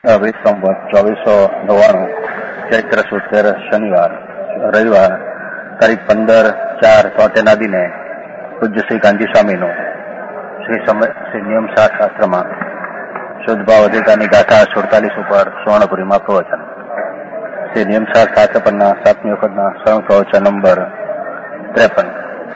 अभी संवत 2499 चैत्र सुद 13 शनिवार रविवार તારીખ 15/4 ના દિને પૂજ્ય શ્રી કાંજી સ્વામીનું શ્રી નિયમ શાસ્ત્રમાં શુદ્ધભાવ અધિકારની ગાથા 47 ઉપર સુવર્ણપુરીમાં પ્રવચન. શ્રી નિયમ શાસ્ત્ર પરના 7મી વખતના સ્વયં પ્રવચન નંબર 53.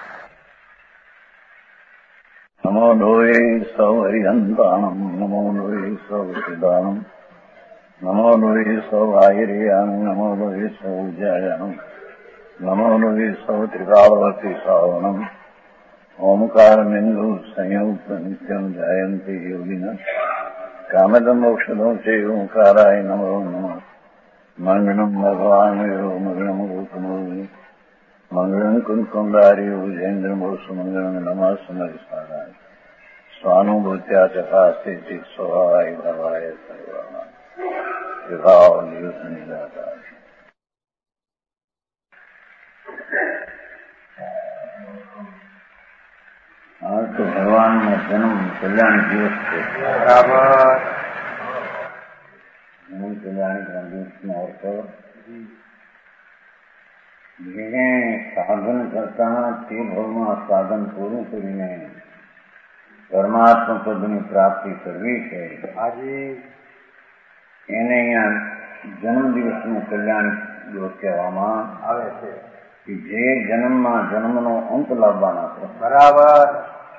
નમો લોહે સૌ હરિહંતાણમ નમો લોહે સૌ સિદ્ધાણમ નમો લોહે સૌ આયર્યામ નમો લોહે સૌ જયામ નમો લોહે સૌ ત્રિકાળવતી શ્રાવણમ ઓમકારમેન્દુ સંયુક્ત નિત્યમ જાયંતિ યોગિના કામદમ મોક્ષદો છે ઓંકારાય નમો નમઃ. મંગળમ ભગવાન મંગળમ ગૌતમો મંગળમ કુંકુંડાર્યો જૈન્દ્રમો સુમંગળમ નમઃ સમરિસ્વારાય સ્વાનુભૂત્યા ચકાસ્તે ચિત સ્વભાવાય ભવાય સર્વમાં વિભાવ નિયુક્ત નિરાકાર. आज तो भगवान में जन्म कल्याण दिवस है. बराबर. जन्म कल्याण दिवस में अवसर જેને સાધન કરતા તે ભાવમાં સાધન પૂરું કરીને પરમાત્મા પદની પ્રાપ્તિ કરવી છે. હાજી. એને અહીંયા જન્મદિવસનું કલ્યાણ દિવસ કહેવામાં આવે છે કે જે જન્મમાં જન્મનો અંત લાવવાના છે. બરાબર.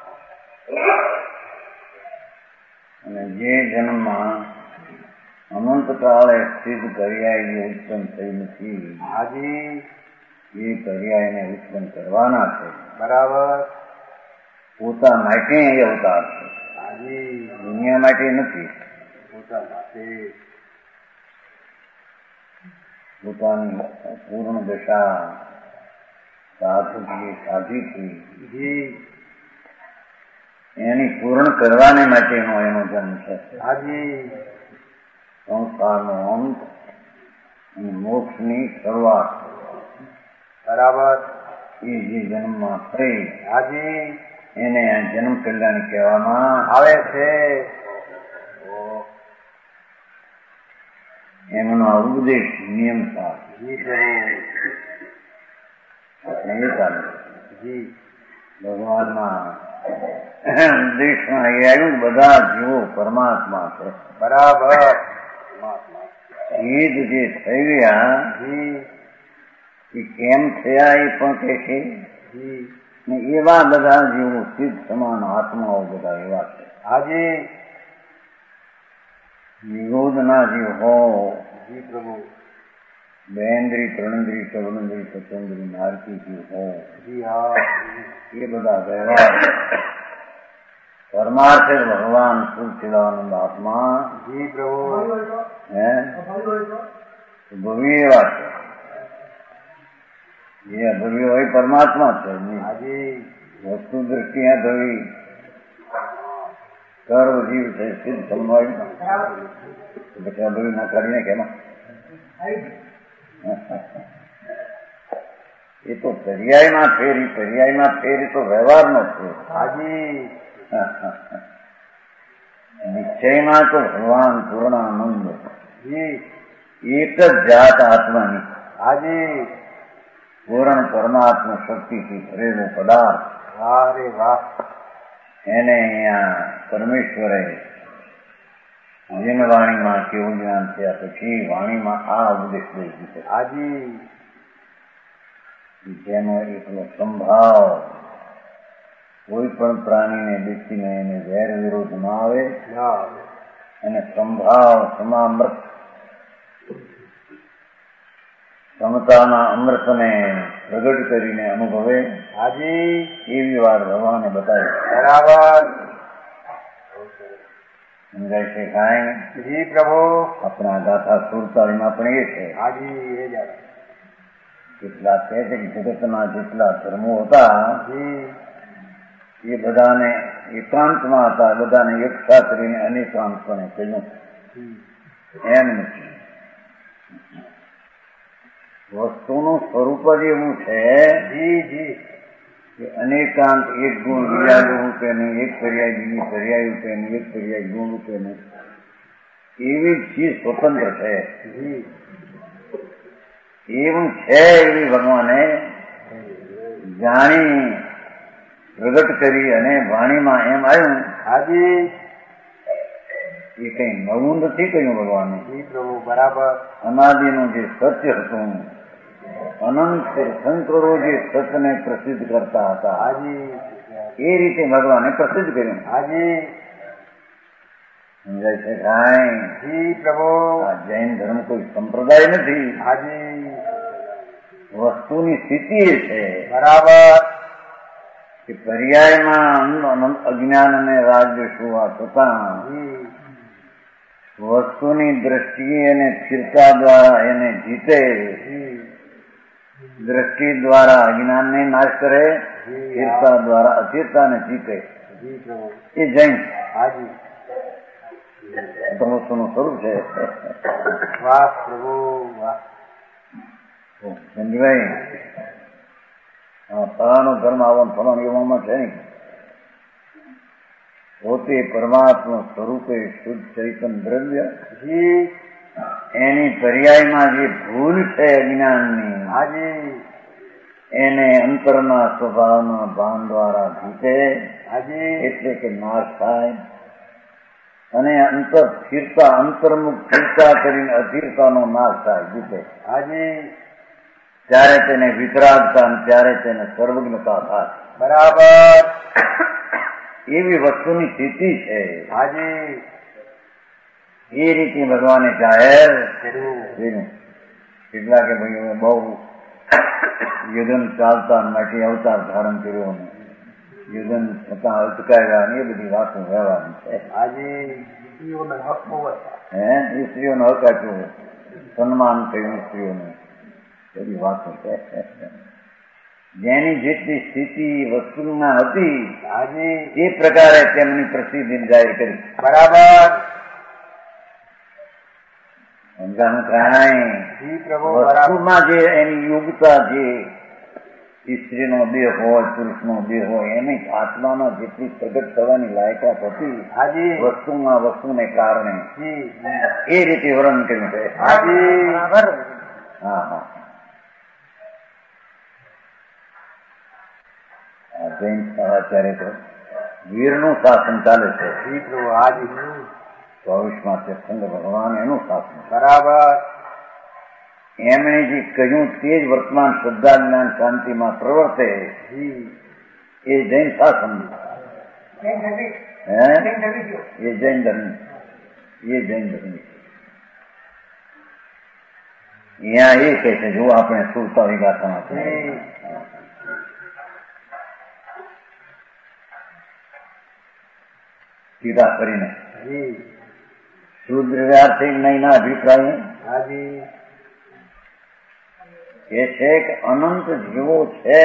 અને જે જન્મમાં અનંતકાળે સ્થિત પર્યાય ઉત્પન્ન થઈ નથી. હાજી. એ પર્યાયને ઉત્પન્ન કરવાના છે. બરાબર. પોતા માટે એ અવતાર છે. હાજી. દુનિયા માટે નથી. પોતા માટે પોતાની પૂર્ણ દશા સાધીથી જી એની પૂર્ણ કરવાને માટેનો એનો જન્મ છે. હાજી. સંસારનો અંત અને મોક્ષની શરૂઆત. બરાબર. એ જે જન્મમાં થઈ હાજી એને જન્મ કલ્યાણ કહેવામાં આવે છે. એમનો ઉપદેશ નિયમ શાસ્ત્ર જી પ્રભુ. આપણે એ ચાલે જી ભગવાનના ઉપદેશમાં એ આવ્યું બધા જીવો પરમાત્મા છે. બરાબર. એ જ જે થઈ ગયા જી એ કેમ થયા એ પણ કહે છે. જી ને એવા બધા જીવો સિદ્ધ સમાન આત્માઓ બધા એવા છે. હાજી. નિરોધના જીવ હો જી પ્રભુ. બેન્દ્રી ત્રણેન્દ્રી ચૌડેન્દ્રી સચેન્દ્રી નારકી જીવ હો જી હા. એ બધા વ્યવહાર પરમાર્થે ભગવાન સચ્ચિદાનંદ આત્મા જી પ્રભુ. હે ભવ્ય એવા છે. એ ભવ્ય હોય પરમાત્મા છે. હાજી. વસ્તુ દ્રષ્ટિએ ભવી સર્વ જીવ છે સિદ્ધ સંભાવી પછી આ ભવ્ય ના કાઢીને કેમાં એ તો પર્યાયમાં ફેરી તો વ્યવહારનો છે. હાજી. નિશ્ચયમાં તો ભગવાન પૂર્ણાનંદ જી એક જ જાત આત્માની હાજી. પૂર્ણ પરમાત્મા શક્તિથી ભરેલો પદાર્થ વાહ રે વાહ. એને અહીંયા પરમેશ્વરે જેન વાણીમાં કેવું જ્ઞાન થયા પછી વાણીમાં આ ઉપદેશ દઈ દીધો. હાજી. જેનો એટલો સંભાવ કોઈ પણ પ્રાણીને દેખીને એને વેર વિરોધ ન આવે અને સંભાવ સમામૃત સમતાના અમૃતને પ્રગટ કરીને અનુભવે. હાજી. એવી વાત ભગવાને બતાવી. બરાબર. સમજાય છે કાંઈ? જી પ્રભુ. આપણા ગાથા 47માં પણ એ છે. હાજી. એ જ કેટલા કહે છે કે જગતના જેટલા ધર્મો હતા એ બધાને એકાંતમાં હતા, બધાને એક સાથે રહીને અનેકાંતપણે કહ્યું. એમ નથી. વસ્તુનું સ્વરૂપ જ એવું છે જી જી કે અનેકાંત એક ગુણ વિરાગ રૂપે નહીં, એક પર્યાય બીજી પર્યાય રૂપે નહીં, એક પર્યાય ગુણ રૂપે નહીં, એવી ચીજ સ્વતંત્ર છે, જી એવું છે એવી ભગવાને જાણી પ્રગટ કરી અને વાણીમાં એમ આવ્યું. હાજી એ કઈ નવું નથી કહ્યું ભગવાને. જી પ્રભુ બરાબર. અનાદિનું જે સત્ય હતું, અનંત શંકરો જે સત્યને પ્રસિદ્ધ કરતા હતા, હાજી એ રીતે ભગવાને પ્રસિદ્ધ કર્યું. હાજી સમજાય છે કાંઈ? જી પ્રભુ. આ જૈન ધર્મ કોઈ સંપ્રદાય નથી, હાજી વસ્તુની સ્થિતિ એ છે બરાબર. કે પર્યાયમાં અજ્ઞાન અને રાજ્ય હોવા છતાં જી વસ્તુની દ્રષ્ટિએ અને સ્થિરતા દ્વારા એને જીતે. જી દ્રષ્ટિ દ્વારા અજ્ઞાનને નાશ કરે, સ્થિરતા દ્વારા અસ્થિરતાને જીતે. જી પ્રભુ. એ જૈન હાજી વસ્તુનું સ્વરૂપ છે. વાહ પ્રભુ વાહ. સમજવાય? ફળાનો ધર્મ આવવાનો ફળાનો એવામાં છે નહીં. પોતે પરમાત્મા સ્વરૂપે શુદ્ધ ચૈતન્ય દ્રવ્ય, જી એની પર્યાયમાં જે ભૂલ છે અજ્ઞાનની, હાજી એને અંતરના સ્વભાવના ભાન દ્વારા જીતે, હાજી એટલે કે નાશ થાય. અને અંતર સ્થિરતા, અંતર્મુખ સ્થિરતા કરીને અસ્થિરતાનો નાશ થાય, જીતે. હાજી ત્યારે તેને વિતરાગતા અને ત્યારે તેને સર્વજ્ઞતા થાય. બરાબર. એવી વસ્તુની સ્થિતિ છે. હાજી એ રીતે ભગવાને જાહેર કર્યું. કર્યું. કેટલાકે ભાઈઓ બહુ યુગન ચાલતા માટે અવતાર ધારણ કર્યો, યુગન થતા અટકાવ્યા, એ બધી વાતો વ્યવહારની છે. હાજી સ્ત્રીઓનો હક હોય. એ સ્ત્રીઓનો હક આપ્યો, સન્માન થયું સ્ત્રીઓને, બધી વાતો છે. જેની જેટલી સ્થિતિ વસ્તુમાં હતી, હાજી એ પ્રકારે તેમની પ્રસિદ્ધિ જાહેર કરી. બરાબર. સમજાનું કાંઈ? જી પ્રભુ બરાબર. વસ્તુમાં જે એની યોગ્યતા, જે સ્ત્રીનો દેહ હોય, પુરુષનો દેહ હોય, એની આત્મામાં જેટલી પ્રગટ થવાની લાયકાત હતી, હાજી વસ્તુમાં વસ્તુને કારણે, જી એ રીતે વર્ણન કર્યું છે. હાજી બરાબર. હા હા. જૈન અત્યારે તો વીરનું શાસન ચાલે છે. જી પ્રભુ. હાજી 24માં સત્સંગ ભગવાન એનું શાસન. બરાબર. એમણે જે કહ્યું તે જ વર્તમાન શ્રદ્ધા, જ્ઞાન, શાંતિમાં પ્રવર્તે, જી એ જૈન શાસન. હે? એ જૈન ધર્મ. એ જૈન ધર્મ. અહીંયા એ કહે છે, જો આપણે સુરતા વિગાથામાં છે, ટીકા કરીને જી શુદ્ર વ્યાર્થી નહીંના અભિપ્રાય હાજી એ છે કે અનંત જીવો છે,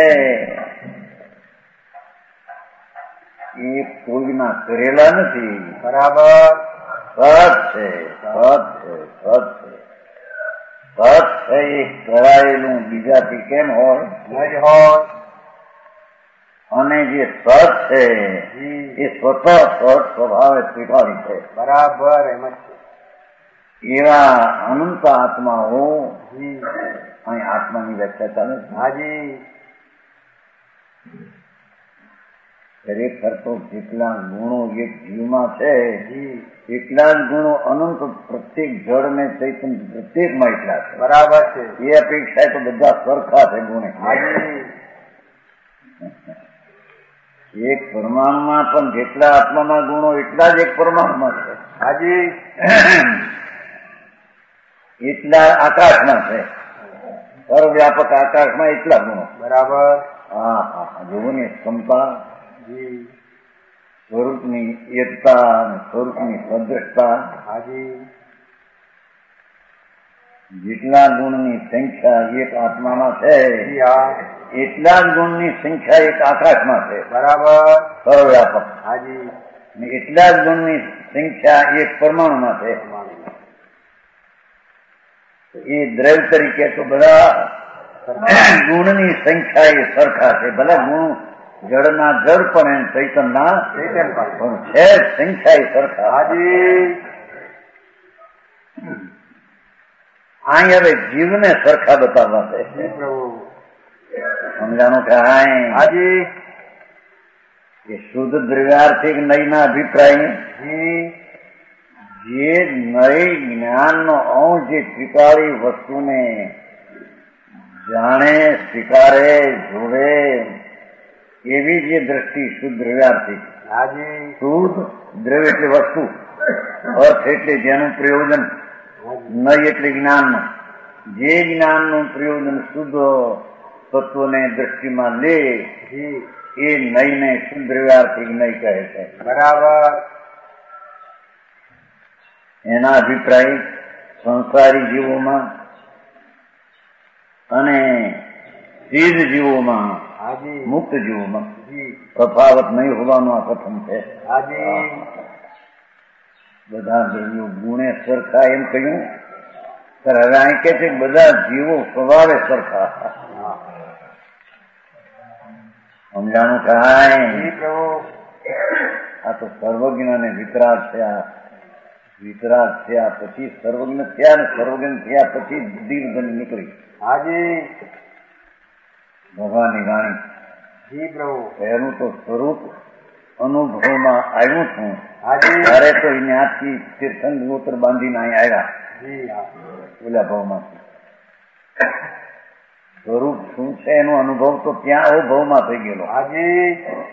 એ કોઈના કરેલા નથી. બરાબર. સત છે, સત છે, સત છે, સત છે. એ કરાયેલું બીજાથી કેમ હોય? નજ હોય. અને જે સત છે એ સ્વતઃ સત સ્વભાવે સ્વીકારી છે. બરાબર. એમ જ છે. એવા અનંત આત્માઓ જી અહીં આત્માની વ્યાખ્યા ચાલે છે. હાજી ખરેખર તો જેટલા ગુણો એક જીવમાં છે, જી એટલા જ ગુણો અનંત પ્રત્યેક જળ ને ચૈતન્ય પ્રત્યેકમાં એટલા છે. બરાબર છે. એ અપેક્ષા તો બધા સરખા છે ગુણે. હાજી એક પરમાણુમાં પણ જેટલા આત્મામાં ગુણો એટલા જ એક પરમાણુમાં છે. હાજી એટલા આકાશમાં છે, સર્વવ્યાપક આકાશમાં એટલા ગુણો. બરાબર. હા હા. જોવાની ક્ષમતા, જી સ્વરૂપની એકતા અને સ્વરૂપની સદ્રષ્ટા, હાજી જેટલા ગુણની સંખ્યા એક આત્મામાં છે, જી હા એટલા જ ગુણની સંખ્યા એક આકાશમાં છે, બરાબર. સર્વવ્યાપક. હાજી અને એટલા જ ગુણની સંખ્યા એક પરમાણુમાં છે. એ દ્રવ્ય તરીકે તો બધા ગુણની સંખ્યા એ સરખા છે. ભલે ગુણ જળના જળ પણ ચૈતનના ચૈતન પણ છે, સંખ્યા એ સરખા. હાજી અહીં હવે જીવને સરખા બતાવવા છે. પ્રભુ સમજાનું કે હાજી કે શુદ્ધ દ્રવ્યાર્થિક નયના અભિપ્રાય જી જે નય જ્ઞાનનો અંશ જે ત્રિકાળી વસ્તુને જાણે સ્વીકારે જોવે એવી જે દ્રષ્ટિ શુદ્ધ દ્રવ્યાર્થિક. હાજી શુદ્ધ દ્રવ્ય એટલે વસ્તુ, અર્થ એટલે જેનું પ્રયોજન, નય એટલે જ્ઞાનનું. જે જ્ઞાનનું પ્રયોજન શુદ્ધ તત્વને દ્રષ્ટિમાં લે જી એ નયને શુદ્ધ દ્રવ્યાર્થિક નય કહે છે. બરાબર એના અભિપ્રાય સંસારી જીવોમાં અને સિદ્ધ જીવોમાં, હાજી મુક્ત જીવોમાં જી તફાવત નહીં હોવાનું આ કથન છે. હાજી બધા દ્રવ્યો ગુણે સરખા એમ કહ્યું, સર હવે અહીં કે છે બધા જીવો સ્વભાવે સરખા. સમજાણું જી કાંઈ? પ્રભુ આ તો સર્વજ્ઞ ને વિતરાગ થયા, વિતરાગ થયા પછી સર્વજ્ઞ થયા, ને સર્વજ્ઞ થયા પછી બુદ્ધિ નીકળી હાજી ભગવાનની વાણી. જી પ્રભુ એનું તો સ્વરૂપ અનુભવમાં આવ્યું છું હાજી ત્યારે તો ત્યાંથી તીર્થંગ ગોત્ર બાંધીને અહીં આવ્યા જી હા ઓલા ભાવમાંથી. સ્વરૂપ શું છે એનો અનુભવ તો ત્યાં અવભવમાં થઈ ગયેલો, હાજી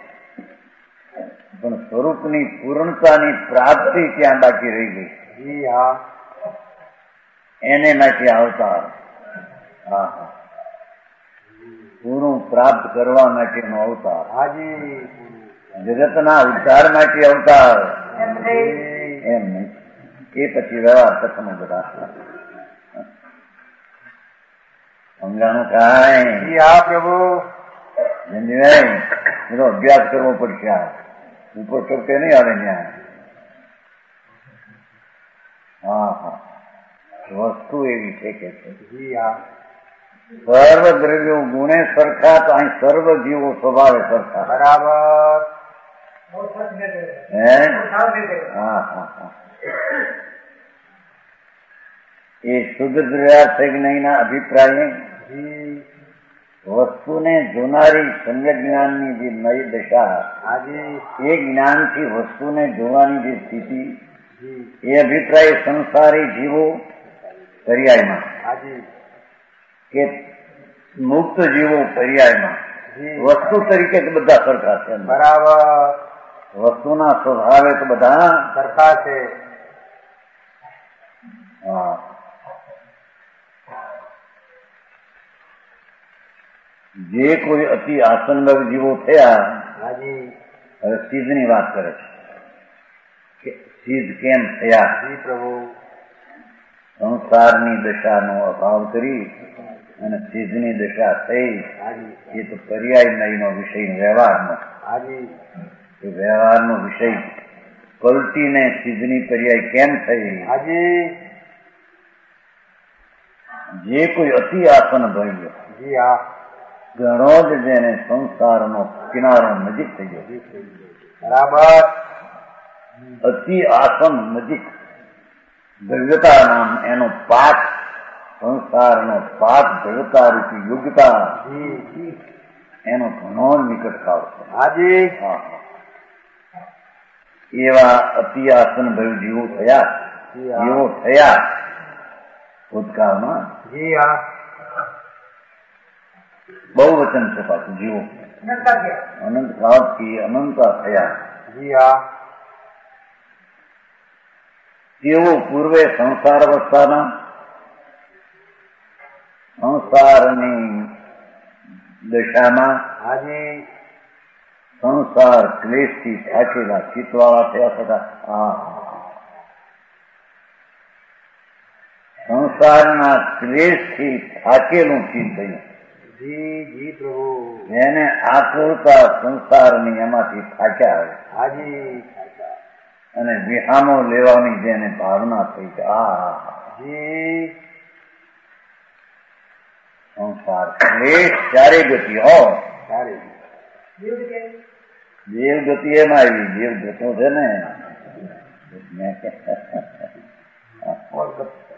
પણ સ્વરૂપની પૂર્ણતાની પ્રાપ્તિ ત્યાં બાકી રહી ગઈ. જી હા એને નાખી અવતાર. હા હા, પૂરું પ્રાપ્ત કરવા માટેનો અવતાર, હાજી જગતના ઉદ્ધાર માટે અવતાર. એમ નહીં, એ પછી વ્યવહાર કથનો બધા સમજાણું કાંઈ? જી હા પ્રભુ જંજીભાઈ બધો અભ્યાસ કરવો પડશે. આ ઉપર ચડકે નહીં આવે ત્યાં. હા હા, વસ્તુ એવી છે કે છે જી હા સર્વ દ્રવ્યો ગુણે સરખા, તો અહીં સર્વ જીવો સ્વભાવે સરખા. બરાબર હે? હા હા હા, એ શુદ્ધ દ્રવ્યાર્થિક નયના અભિપ્રાય જી વસ્તુને જોનારી સમ્યક જ્ઞાનની જે નય દશા, હાજી એ જ્ઞાનથી વસ્તુને જોવાની જે સ્થિતિ, જી એ અભિપ્રાય સંસારી જીવો પર્યાયમાં હાજી કે મુક્ત જીવો પર્યાયમાં જી વસ્તુ તરીકે તો બધા સરખા છે. બરાબર વસ્તુના સ્વભાવે તો બધા સરખા છે. હા. જે કોઈ અતિ આસંગ જીવો થયા, હાજી હવે સિદ્ધની વાત કરે છે કે સિદ્ધ કેમ થયા. જી પ્રભુ સંસારની દશાનો અભાવ કરી અને સિદ્ધની દશા થઈ. હાજી એ તો પર્યાય નયનો વિષય વ્યવહારનો, હાજી એ વ્યવહારનો વિષય પલટીને સિદ્ધની પર્યાય કેમ થઈ. હાજી જે કોઈ અતિ આસન ભર્યો, જી હા ઘણો જ જેને સંસારનો કિનારો નજીક થઈ ગયો. બરાબર અતિ આસન નજીક, દ્રવ્યતા નામ એનો પાઠ, સંસારનો પાઠ દ્રવ્યતા રૂપી યોગ્યતા, જી એનો ઘણો નિકટ કાળ છે. હાજી હા, એવા અતિ આસન ભય જીવો થયા, જી હા એવો થયા ભૂતકાળમાં. જી હા બહુ વચન છે પાછું. જીવો અનંત કાળથી અનંતા થયા. જી હા તેઓ પૂર્વે સંસાર અવસ્થાના સંસારની દશામાં હાજી સંસાર ક્લેશથી થાકેલા ચિત્તવાળા થયા હતા. સંસારના ક્લેશથી થાકેલું ચિત્ત થયું. જી જી પ્રભુ જેને આકુળતા સંસારની એમાંથી થાક્યા આવે હાજી અને વિહામો લેવાની જેને ભાવના થઈ કે જી સંસાર ક્લેશ ચારે ગતિ હો. સારી દેવ ગતિ એમાં આવી, દેવ ગતો છે ને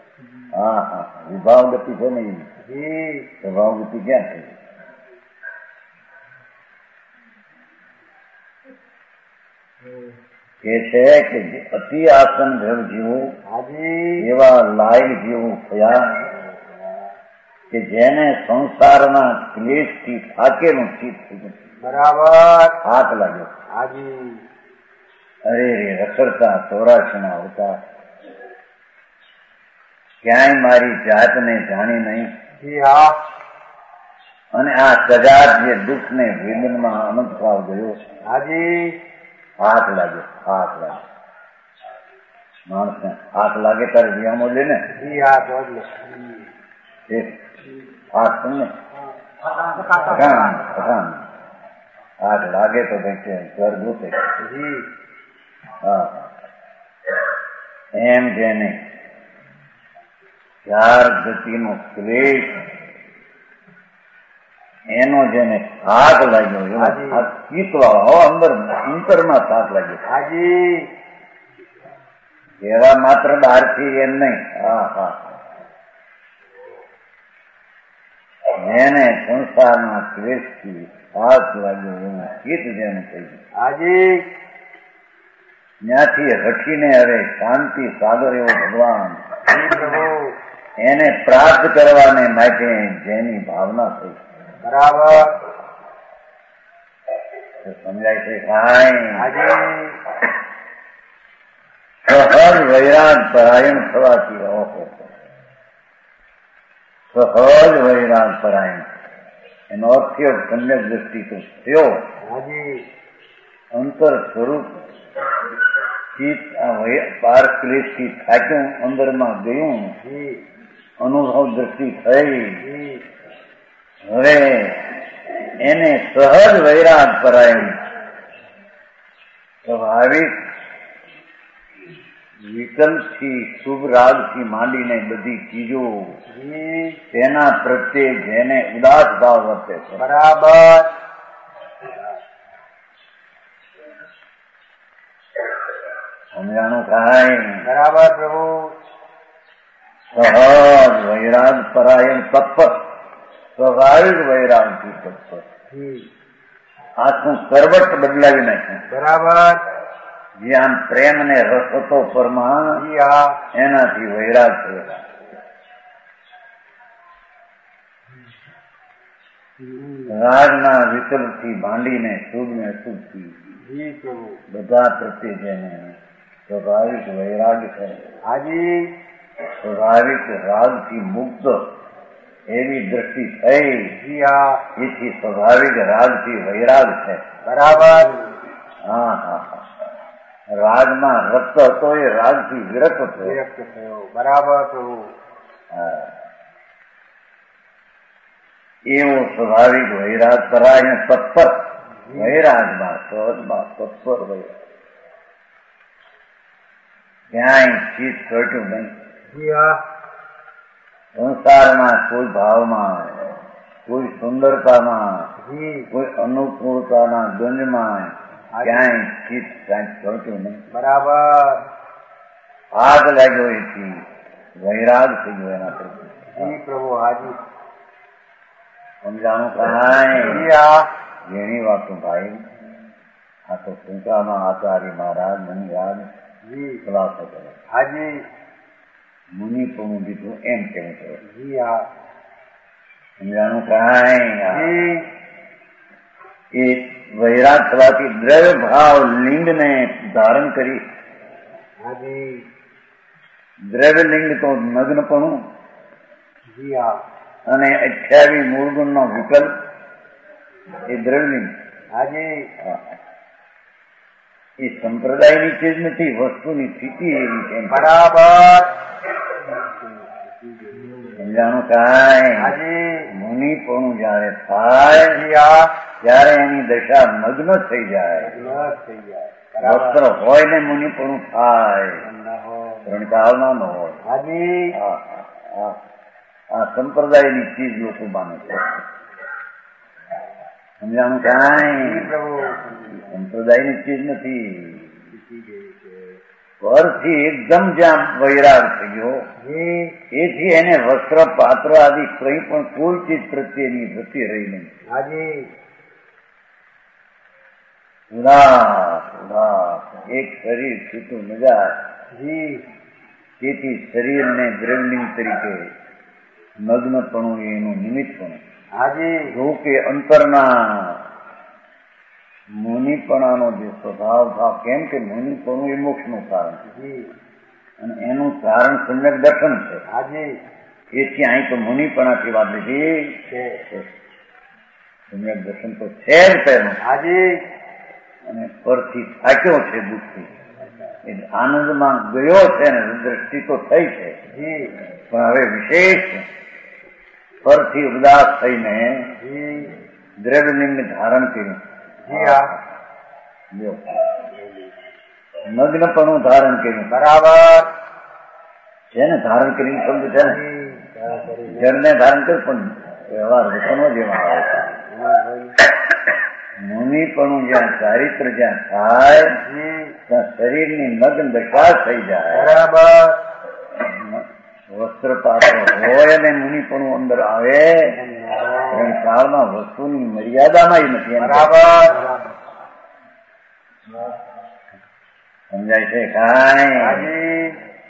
વિભાવ ગતિ છે ને જી સ્વભાવ ગતિ ક્યાં છે? એ છે કે અતિ આસન દ્રવ જીવો હાજી એવા લાયક જીવો થયા કે જેને સંસારના ક્લેશથી થાકેલું ચિત્ત થઈ ગયું. બરાબર હાથ લાગ્યો. હાજી અરે રે રખડતા 84 આવતા ક્યાંય મારી જાતને જાણી નહીં જી હા અને આ કદાચ જે દુઃખને વેદનમાં અનંત ભાવ ગયો હાજી હાથ લાગ્યો. હાથ લાગ્યો. માણસને હાથ લાગે ત્યારે વિયામો લે ને જી હા બોલો હાથ તમને હાથ લાગે તો કઈ ઘર ગોતે. જી હા એમ જેને ચાર ગતિનો ક્લેશ એનો જેને હાથ લાગ્યો એવો હાથ ચીતવાળો અંતરમાં હાથ લાગ્યો. હાજી એવા માત્ર બહારથી એમ નહીં. હા હા જેને સંસારના ક્લેશથી હાથ લાગ્યો એનું ચિત્ત જેને થઈ ગયું. હાજી ત્યાંથી હઠીને હવે શાંતિ સાગર એવો ભગવાન જી પ્રભુ એને પ્રાપ્ત કરવાને માટે જેની ભાવના થઈ. બરાબર સમજાય છે કાંઈ? હાજી સહજ વૈરાગ પરાયણ થવાથી ઓહો સહજ વૈરાગ પરાયણ એનો અર્થ થયો સમ્યક દ્રષ્ટિ તો થયો. હાજી અંતર સ્વરૂપ ચિત્ત પાર ક્લેશથી થાક્યું અંદરમાં ગયું જી અનુભવ દ્રષ્ટિ થઈ. જી હવે એને સહજ વૈરાગ પરાયણ સ્વાભાવિક વિકલ્પથી શુભ રાગથી માંડીને બધી ચીજો જી તેના પ્રત્યે જેને ઉદાસ ભાવ વર્તે છે. બરાબર સમજાણું કાંઈ? બરાબર પ્રભુ સહજ વૈરાગ પરાયણ તત્પર સ્વાભાવિક વૈરાગથી તત્પર જી આખું કરવટ બદલાવી નાખ્યું. બરાબર જે આમ પ્રેમ ને રસ હતો પરમાં જી હા એનાથી વૈરાગ થયેલા. રાગના વિકલ્પથી માંડીને શુભ ને અશુભથી જી પ્રભુ બધા પ્રત્યે જેને સ્વાભાવિક વૈરાગ છે. હાજી સ્વાભાવિક રાગથી મુક્ત એવી દ્રષ્ટિ થઈ. જી હા એથી સ્વાભાવિક રાગથી વૈરાગ છે. બરાબર હા હા હા રાગમાં રક્ત હતો એ રાગથી વિરક્ત થયો. વિરક્ત થયો. બરાબર પ્રભુ હા. એવો સ્વાભાવિક વૈરાગ પરાયણ તત્પર વૈરાગમાં સહજમાં તત્પર વૈરાગ ક્યાંય ચિત્ત ચોટ્યું નહીં. જી હા સંસારમાં કોઈ ભાવમાં કોઈ સુંદરતામાં જી કોઈ અનુકૂળતાના ગંજમાં ક્યાંય ચિત્ત કાંઈ ચોટ્યું નહીં. બરાબર આગ લાગ્યો એથી વૈરાગ થઈ ગયો એના પ્રત્યે. જી પ્રભુ હાજી સમજાણું કાંઈ? જી હા ઘણી વાતો ભાઈ આ તો ટૂંકામાં આચાર્ય મહારાજ મુનિરાજ જી ખુલાસો કરે. હાજી મુનિપણું દીધું એમ કેવું કરે. જી હા સમજાણું કાંઈ? જી એ વૈરાગ થવાથી દ્રવ્ય ભાવ લિંગને ધારણ કરી. હાજી દ્રવ્ય લિંગ તો નગ્નપણું જી હા અને 28 મૂળગુણનો વિકલ્પ એ દ્રવ્યલિંગ. હાજી એ સંપ્રદાયની ચીજ નથી, વસ્તુની સ્થિતિ એવી છે. બરાબર સમજાણું કાંઈ? હાજી મુનિપણું જયારે થાય જી હા ત્યારે એની દશા મગ્ન થઈ જાય. બસ થઈ જાય. વસ્ત્ર હોય ને મુનિપણું થાય, ત્રણ કાળમાં ન હોય. હાજી આ સંપ્રદાયની ચીજ લોકો માને છે. સમજાણું કાંઈ? પ્રભુ સંપ્રદાયની ચીજ નથી. પરથી એકદમ જ્યાં વૈરાગ થયો જી એથી એને વસ્ત્ર પાત્ર આદિ કંઈ પણ કોઈ ચીજ પ્રત્યેની વૃત્તિ રહી નહીં. હાજી ઉદાસ ઉદાસ એક શરીર છૂટું મજા. જી તેથી શરીરને દ્રવલિંગ તરીકે નગ્નપણું એનું નિમિત્તપણું. હાજી જો કે અંતરના મુનિપણાનો જે સ્વભાવ ભાવ, કેમ કે મુનિપણું એ મોક્ષનું કારણ છે જી અને એનું કારણ સમ્યક દર્શન છે. હાજી એથી અહીં તો મુનિપણાથી વાત લીધી છે સમ્યક દર્શન તો છે જ પહેલું. હાજી અને પરથી થાક્યો છે દુઃખથી, એટલે આનંદમાં ગયો છે ને દ્રષ્ટિ તો થઈ છે, જી પણ હવે વિશેષ પરથી ઉદાસ થઈને જી દ્રવ્યલિંગ ધારણ કર્યું. જી હા જો નગ્નપણું ધારણ કર્યું. બરાબર છે ને ધારણ કરીને શબ્દ છે ને, જી જળને ધારણ કર્યું પણ વ્યવહાર વચનો જેમાં આવે છે. મુનિપણું જ્યાં ચારિત્ર જ્યાં થાય જી ત્યાં શરીરની નગ્ન દશા થઈ જાય. બરાબર વસ્ત્ર પાત્ર હોય અને મુનિપણું અંદર આવે સંસારમાં વસ્તુની મર્યાદામાં નથી. બરાબર સમજાય છે કાંઈ? હાજી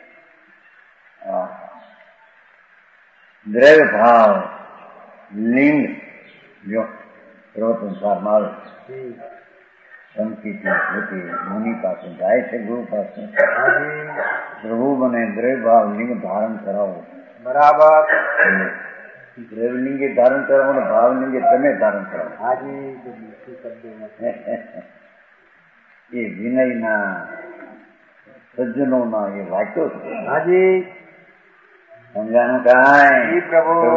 દ્રવ્ય ભાવ લિંગ જો સર્વસંસારમાં આવે જી સંકિતની સ્મૃતિ મુનિ પાસે જાય છે, ગુરુ પાસે. હાજી પ્રભુ મને દ્રવ્ય ભાવ લિંગ ધારણ કરાવો. બરાબર દ્રવ્યલિંગે ધારણ કરાવો ને ભાવલિંગે તમે ધારણ કરાવો. હાજી એ વિનયના સજ્જનોના એ વાક્યો છે. હાજી સમજાનું કાંઈ? જી પ્રભુ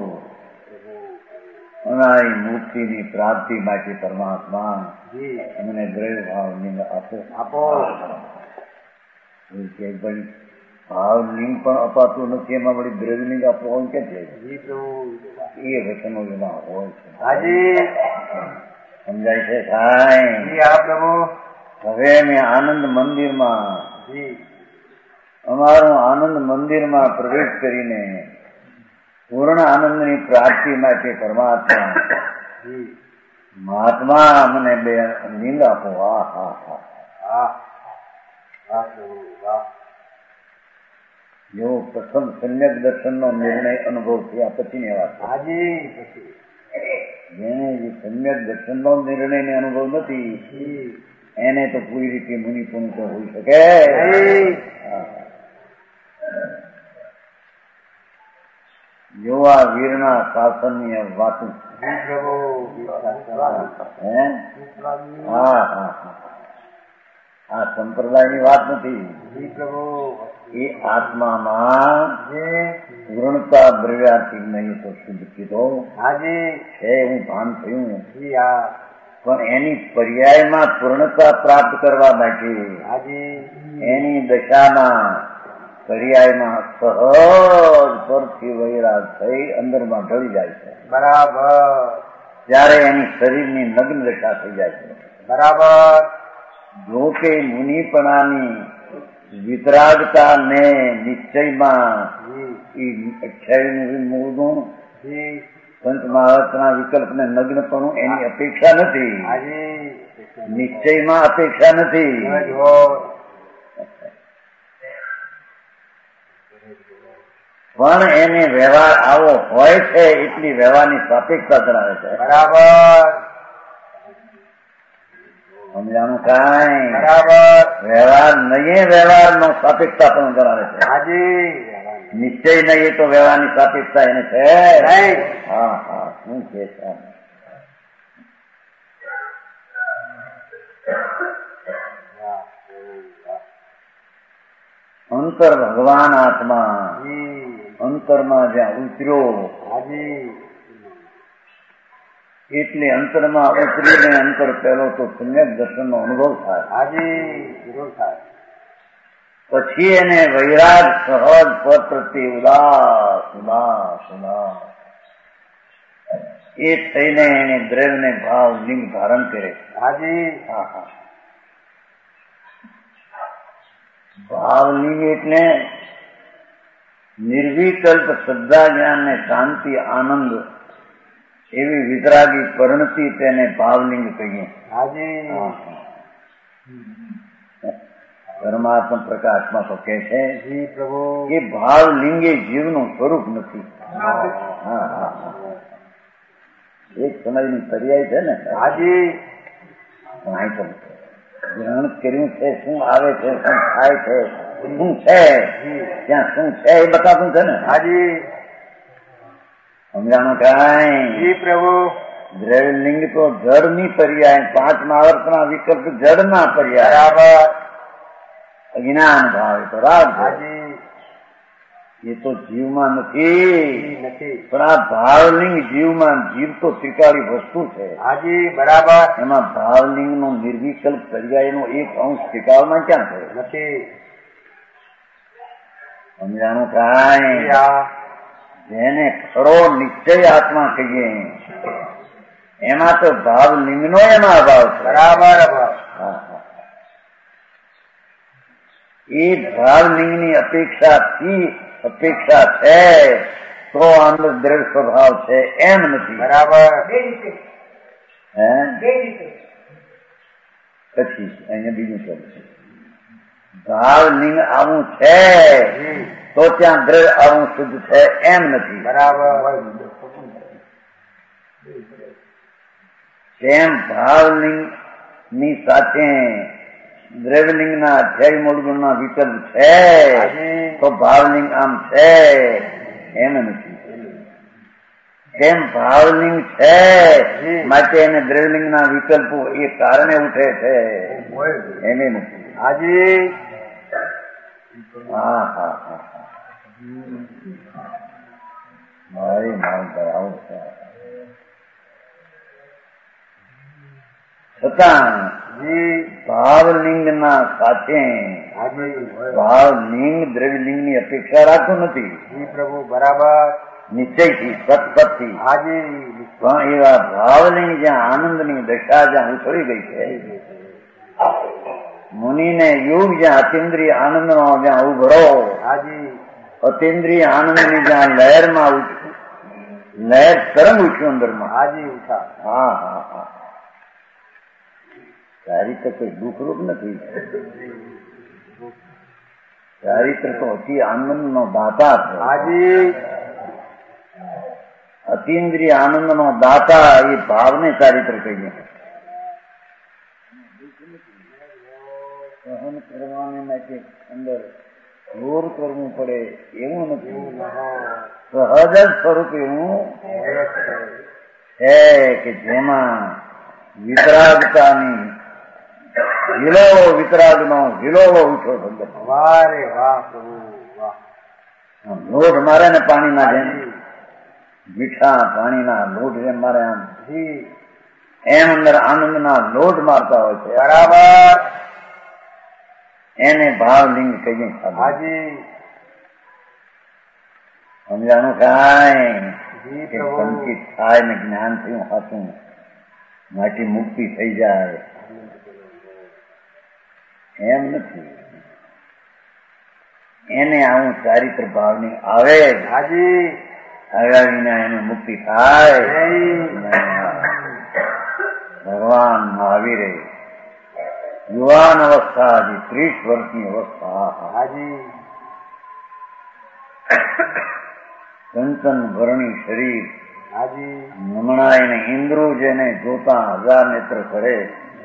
અમારી મુક્તિની પ્રાપ્તિ માટે પરમાત્મા જી અમને દ્રવ્ય ભાવ લિંગ આપો. આપો કે ભાઈ ભાવલિંગ પણ અપાતું નથી, એમાં વળી દ્રવ્યલિંગ આપવું હોય કે છે જી પ્રભુ એ વચનો એમાં હોય છે. હાજી સમજાય છે કાંઈ? જી હા પ્રભુ હવે મેં આનંદ મંદિરમાં જી અમારું આનંદ મંદિરમાં પ્રવેશ કરીને પૂર્ણ આનંદની પ્રાપ્તિ માટે પરમાત્મા જી મહાત્મા મને બે લિંગ આપો. હા હા હા વાહ વાહ પ્રભુ વાહ જેવો પ્રથમ સમ્યક દર્શનનો નિર્ણય અનુભવ થયા પછીની વાત. હાજી જેને જે સમ્યક દર્શનનો નિર્ણયને અનુભવ નથી જી એને તો પૂરી રીતે મુનિપણું તો હોઈ શકે. જો આ વીરના શાસનની વાતું જી પ્રભુ હે હા હા આ સંપ્રદાયની વાત નથી. જી પ્રભુ એ આત્મામાં જી પૂર્ણતા દ્રવ્યાર્થી નહીં તો શુદ્ધ કીધો હાજી છે હું ભાન થયું, જી હા પણ એની પર્યાયમાં પૂર્ણતા પ્રાપ્ત કરવા માટે હાજી એની દશામાં પર્યાયમાં સહજ પરથી વૈરાગ થઈ અંદરમાં ઢળી જાય છે. બરાબર ત્યારે એની શરીરની નગ્ન દશા થઈ જાય છે. બરાબર જો કે મુનિપણાની વિતરાગતા ને નિશ્ચયમાં જી એ 28 મૂળ ગુણ જી પંચ મહાવતના વિકલ્પને નગ્નપણું એની અપેક્ષા નથી, હાજી નિશ્ચયમાં અપેક્ષા નથી. પણ એને વ્યવહાર આવો હોય છે એટલી વ્યવહારની સાપેક્ષતા ધરાવે છે. બરાબર સમજાનું કાંઈ? બરાબર વ્યવહાર નહીં વ્યવહારનો સાપેક્ષતા પણ ધરાવે છે. હાજી નિશ્ચય નહીં તો વ્યવહારની સાપેક્ષતા એને છે નહીં. હા હા શું છે અંતર ભગવાન આત્મા જી અંતરમાં જ્યાં ઉતર્યો હાજી એટલે અંતરમાં ઉતરીને અંતર પહેલો તો સમ્યક દર્શનનો અનુભવ થાય. હાજી જરૂર થાય. પછી એને વૈરાગ સહજ પદ પ્રત્યે ઉદાસ ઉદાસ ઉદાસ એ થઈને એને દ્રવ્યને ભાવ લિંગ ધારણ કરે. હાજી હા હા ભાવલિંગ એટલે નિર્વિકલ્પ શ્રદ્ધા જ્ઞાન ને શાંતિ આનંદ એવી વિતરાગી પરિણતિ તેને ભાવલિંગ કહીએ. પરમાત્મા પ્રકાશમાં તો કે છે કે ભાવલિંગ એ જીવનું સ્વરૂપ નથી. એક સમયની પર્યાય છે ને ગ્રહણ કર્યું છે, શું આવે છે, શું થાય છે, શું છે, ત્યાં શું છે એ બતાવતું છે ને. સમજાણું કાંઈ પ્રભુ દ્રવ્યલિંગ તો જળની પર્યાય, 5 મહાવર્તના વિકલ્પ જળના પર્યાય. બરાબર. અજ્ઞાન ભાવ તો રાગ એ તો જીવમાં નથી, પણ આ ભાવલિંગ જીવમાં, જીવ તો ત્રિકાળી વસ્તુ છે. બરાબર. એમાં ભાવલિંગ નો નિર્વિકલ્પ પર્યાયનો એક અંશ ત્રિકાળમાં ક્યાં છે? નથી. સમજાણું કાંઈ? જેને ખરો નિશ્ચય આત્મા કહીએ એમાં તો ભાવલિંગનો એમાં અભાવ છે. બરાબર. એ ભાવલિંગની અપેક્ષા છે તો અંદર દ્રઢ સ્વભાવ છે એમ નથી. બરાબર. પછી અહીંયા બીજું શબ્દ છે, ભાવલિંગ આવું છે તો ત્યાં દ્રઢ આવું શુદ્ધ છે એમ નથી. બરાબર. તેમ ભાવલિંગ ની સાથે દ્રવ્યલિંગના અધ્યાય મૂળગુણના વિકલ્પ છે તો ભાવલિંગ આમ છે એમ નથી. તેમ ભાવલિંગ છે માટે એને દ્રવ્યલિંગના વિકલ્પો એ કારણે ઉઠે છે એને નથી. મારી માંગ કરાવું છે છતાં ભાવલિંગના સાથે ભાવલિંગ દ્રવ્યલિંગની અપેક્ષા રાખતું નથી. પ્રભુ બરાબર. નિશ્ચયથી સતપથથી પણ એવા ભાવલિંગ જ્યાં આનંદની દશા જ્યાં ઉછળી ગઈ છે, મુનિને યુગ જ્યાં અતિન્દ્રિય આનંદનો જ્યાં ઉભરો, અતિન્દ્રિય આનંદની જ્યાં લહેરમાં લહેર તરંગ ઉઠ્યું અંદરમાં. ચારિત્ર કોઈ દુઃખરૂપ નથી. ચારિત્ર તો અતિ આનંદનો દાતા છે. અતિન્દ્રિય આનંદનો દાતા એ ભાવને ચારિત્ર કહીએ. સહન કરવાને માટે અંદર જોર કરવું પડે એવું નથી. સહજ જ સ્વરૂપ એવું છે કે જેમાં વિતરાગતાની વિતરાગનો વિલોવો ઉઠ્યો શબ્દ. લોઢ મારે ને પાણીના જેમ, મીઠા પાણીના લોઢ જેમ મારે આમ એમ અંદર આનંદના લોઢ મારતા હોય છે. બરાબર. એને ભાવલિંગ કહીએ. સમજાણું કાંઈ? સંકિત થાય ને જ્ઞાન થયું હતું માટી મુક્તિ થઈ જાય એમ નથી. એને આવું ચારિત્ર ભાવની આવે આવ્યા વિના એને મુક્તિ થાય. ભગવાન મહાવીરે યુવાન અવસ્થા, 30 વર્ષની અવસ્થા, કંચન ભરણી શરીર, નમણાઈને ઇન્દ્રો જેને જોતા 1000 નેત્ર કરે,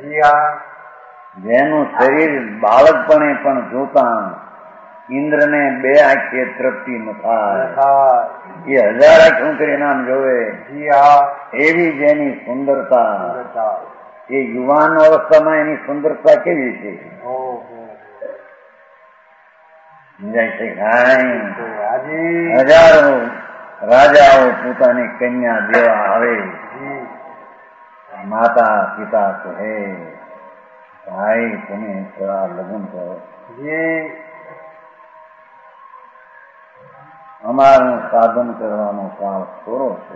જેનું શરીર બાળકપણે પણ જોતા ઇન્દ્રને 2 આંખે તૃપ્તિ ન થાય, એ 1000 આંખું કરી નામ જોવે એવી જેની સુંદરતા, એ યુવાન અવસ્થામાં એની સુંદરતા કેવી છે? સમજાય છે? હજારો રાજાઓ પોતાની કન્યા દેવા આવે, માતા પિતા કહે ભાઈ તમે થોડા લગ્ન કરો, અમારું સાધન કરવાનો કાળ થોડો છે.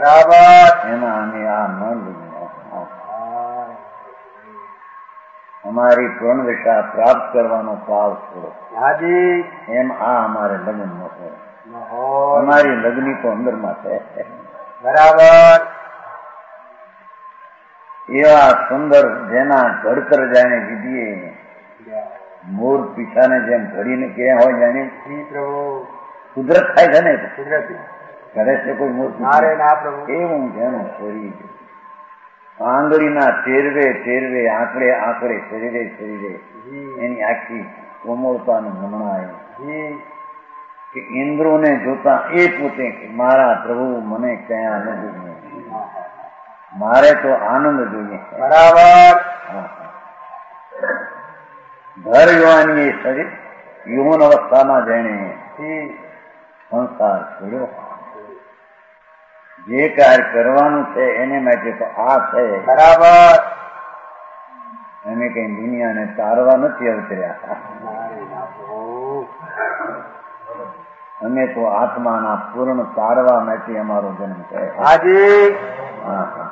બરાબર. એમાં અમે આ ન લઈએ. અમારી પૂર્ણ દિશા પ્રાપ્ત કરવાનો ભાવ છોડો. હાજી એમ આ અમારે લગ્ન ન હોય. હોય. અમારી લગ્ની તો અંદરમાં છે. બરાબર. એવા સુંદર જેના ઘડતર જાણે વિધિએ મોર પીછાને જેમ ઘડીને ક્યાં હોય જાણે જી પ્રભુ. કુદરત થાય છે ને કુદરતી. કરે છે કોઈ મોર નારે ના પ્રભુ. એવું જેનું શરીર આંગળીના ટેરવે ટેરવે આંકડે આંકડે શરીરે શરીરે જી એની આખી કોમળતાનું નમણાય જી કે ઇન્દ્રોને જોતા એ પોતે કે મારા પ્રભુ મને ક્યાં ન જોઈએ, મારે તો આનંદ જોઈએ. બરાબર. ઘર યુવાની એ શરીર યુવાન અવસ્થામાં જેને જી સંસાર છોડ્યો, જે કાર્ય કરવાનું છે એને માટે તો આ છે. બરાબર. અમે કઈ દુનિયાને તારવા નથી અવતર્યા. નારે ના પ્રભુ. અમે તો આત્માના પૂર્ણ તારવા માટે અમારો જન્મ છે. હાજી હા હા.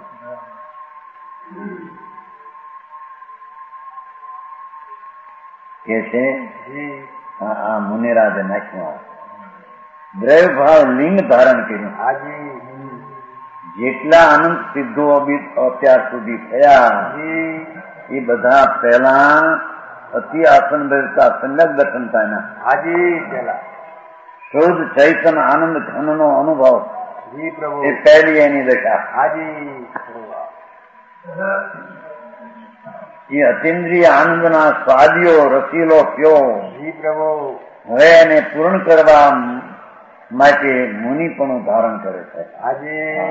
કે છે જી આ મુનિરાજે નાખ્યો દ્રવ્ય ભાવ લિંગ ધારણ કર્યું. હાજી જેટલા આનંદ સિદ્ધો અત્યાર સુધી થયા જી એ બધા પહેલા અતિ આસન બેસતા સંજ્ઞક દર્શન થાય. હાજી પેલા શુદ્ધ ચૈતન આનંદ ઘનનો અનુભવ જી પ્રભુ. એ પહેલી એની દશા. હાજી એ અતિન્દ્રિય આનંદના સ્વાદીઓ રસીલો પ્યો. જી પ્રભુ. હવે એને પૂર્ણ કરવા માટે મુનિપણું ધારણ કરે છે. હાજી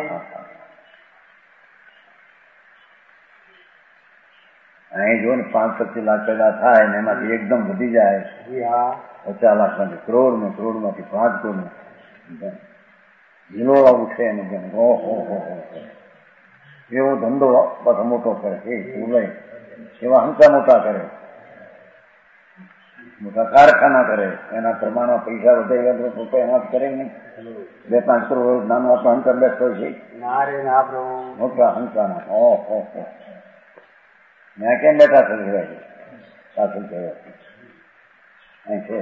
અહીં જો ને 5-25 લાખ પેદા થાય ને એમાંથી એકદમ વધી જાય જી હા 50 લાખમાંથી કરોડ ને કરોડ માંથી 5 કરોડ હિલોળા ઉઠે ને જેમ ઓહો એવો ધંધો પાછો મોટો કરે એ ઉલય એવા હંસા મોટા કરે, મોટા કારખાના કરે, એના પ્રમાણમાં પૈસા વધે પોતે એના કરે નહીં. 2-5 કરોડ નાનો આપણો હંસર બેઠો છે નારે ના પ્રભુ. મોટા હંસાના. ઓહો મેં કેમ બેઠા થઈ પાછળ થયો અહીં છે.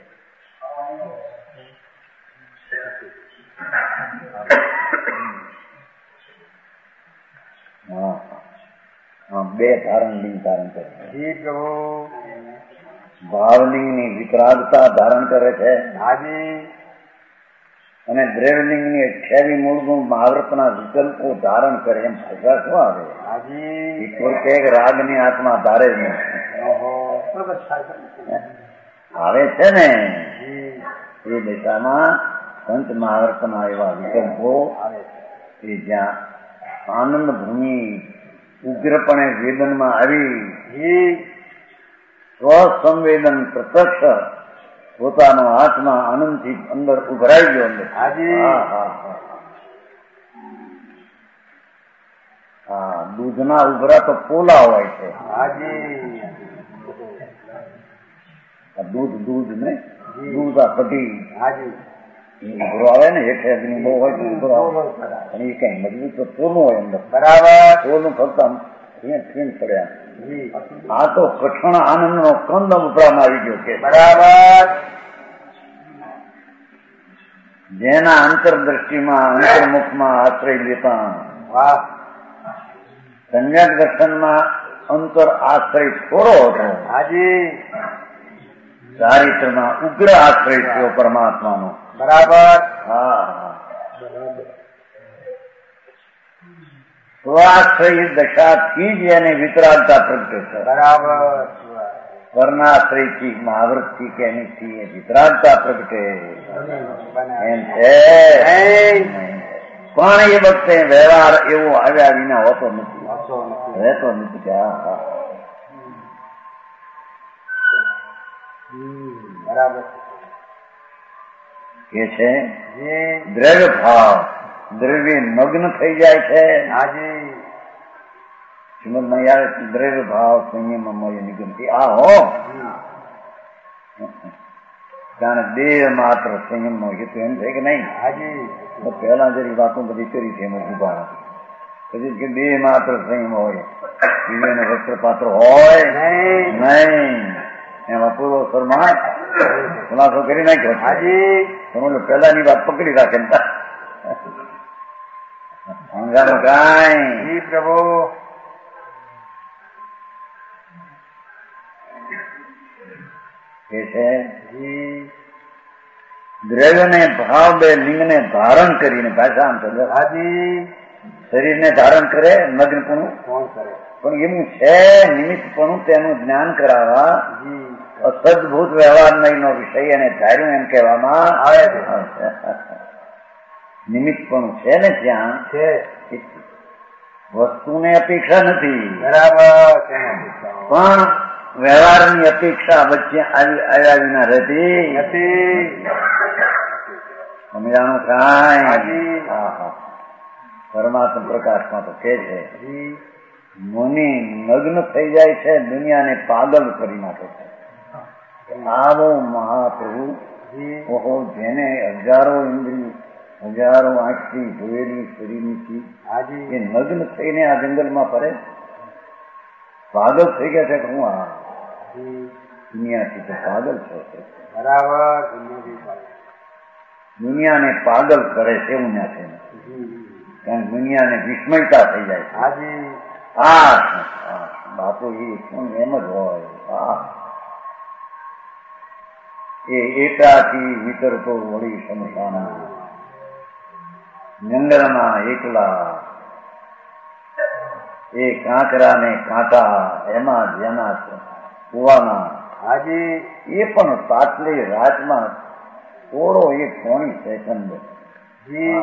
હા 2 ધારણ લિંગ ધારણ કરે. જી પ્રભુ. ભાવલિંગની વિકરાગતા ધારણ કરે છે હાજી અને દ્રવ્યલિંગની 28 મૂળગુણ મહાવ્રતના વિકલ્પો ધારણ કરે. એમ સજા શું આવે? હાજી કોઈ કે રાગની આત્મા ધારે જ નહીં ઓહો. આવે છે ને જી એ દિશામાં પંચ મહાવ્રતના એવા વિકલ્પો આવે કે જ્યાં આનંદ ભૂમિ ઉગ્રપણે વેદનમાં આવી જી સ્વસંવેદન પ્રત્યક્ષ પોતાનો આત્મા આનંદથી અંદર ઉભરાઈ ગયો. અંદર હાજી હા દૂધના ઉભરા તો પોલા હોય છે. હાજી દૂધ ને દૂધ આ કઢી હાજી ઉભરો આવે ને હેઠે અગ્નિ બહુ હોય તો ઉભરો આવે અને એ કઈ મજબૂત તો પોલું હોય અંદર. બરાબર. પોલું ફક્ત પડ્યા. જી આ તો કઠણ આનંદ નો કંદ ઉપરામાં આવી ગયો છે. બરાબર. જેના અંતરદ્રષ્ટિમાં અંતર્મુખમાં આશ્રય લેતા વાહ. સંજ્ઞક દર્શનમાં અંતર આશ્રય થોડો હતો, હાજી ચારિત્રમાં ઉગ્ર આશ્રય થયો પરમાત્માનો. બરાબર. હા સ્વાશ્રય દશાથી જ એને વિતરાગતા પ્રગટે છે. બરાબર. વર્ણાશ્રયથી મહાવ્રતથી કે એનીથી એ વિતરાગતા પ્રગટે એમ છે. પણ એ વખતે વ્યવહાર એવો આવ્યા વિના હોતો નથી, રહેતો નથી. બરાબર કે છે દ્રવ્ય ભાવ દ્રવ્ય મગ્ન થઈ જાય છે. હાજી શ્રીમદમાં યાર દ્રવ્ય ભાવ સંયમમય નિગમતી આ હો કારણ દેહ માત્ર સંયમનો હેતુ એમ છે કે નહીં? હાજી પહેલા જેવી વાતો બધી કરી છે એમ ઉભા પછી કે દેહ માત્ર સંયમ હોય દિવ્યને વસ્ત્ર પાત્ર હોય નહીં. નહીં. એમાં પૂર્વ સ્વરમાં ખુલાસો કરી નાખ્યો છે. હાજી. સમજો પહેલાની વાત પકડી રાખે સમજાનું કાંઈ જી પ્રભુ. એ છે જી. દ્રવ્યને ભાવ બે લિંગને ધારણ કરીને પાછા આમ સમજો હાજી. શરીરને ધારણ કરે નગ્નપણું કોણ કરે? પણ એનું છે નિમિત્તપણું તેનું જ્ઞાન કરાવવા જી. અસદભૂત વ્યવહાર નહીંનો વિષય અને ધાર્યું એમ કહેવામાં આવે છે. નિમિત્તપણું છે ને ત્યાં છે. વસ્તુને અપેક્ષા નથી બરાબર છે. પણ વ્યવહારની અપેક્ષા વચ્ચે આવ્યા વિના રહેતી નથી. સમજાણું કાંઈ હાજી. હા હા પરમાત્મા પ્રકાશમાં તો કે છે જી. મુનિ નગ્ન થઈ જાય છે, દુનિયાને પાગલ કરી નાખે છે. આવો મહાપ્રભુ જી. ઓહો જેને હજારો ઇન્દ્રિય હજારો આંખથી જોયેલી શરીરની ચીજ હાજી. એ નગ્ન થઈને આ જંગલમાં ફરે, પાગલ થઈ ગયા છે. હું આ જી. દુનિયાથી તો પાગલ છે. બરાબર. દુનિયાને પાગલ કરે છે એવું ના છે, જી. કારણ દુનિયાને વિસ્મયતા થઈ જાય છે. હાજી. આ બાપુ એ શું એમ જ હોય. એ એકાથી વિતરતો વળી સમસાન જંગલમાં એકલા એ કાંકરા ને કાંટા એમાં જેના કુવાના હાજી. એ પણ પાટલી રાતમાં થોડો એક કોણી સેકન્ડ જી.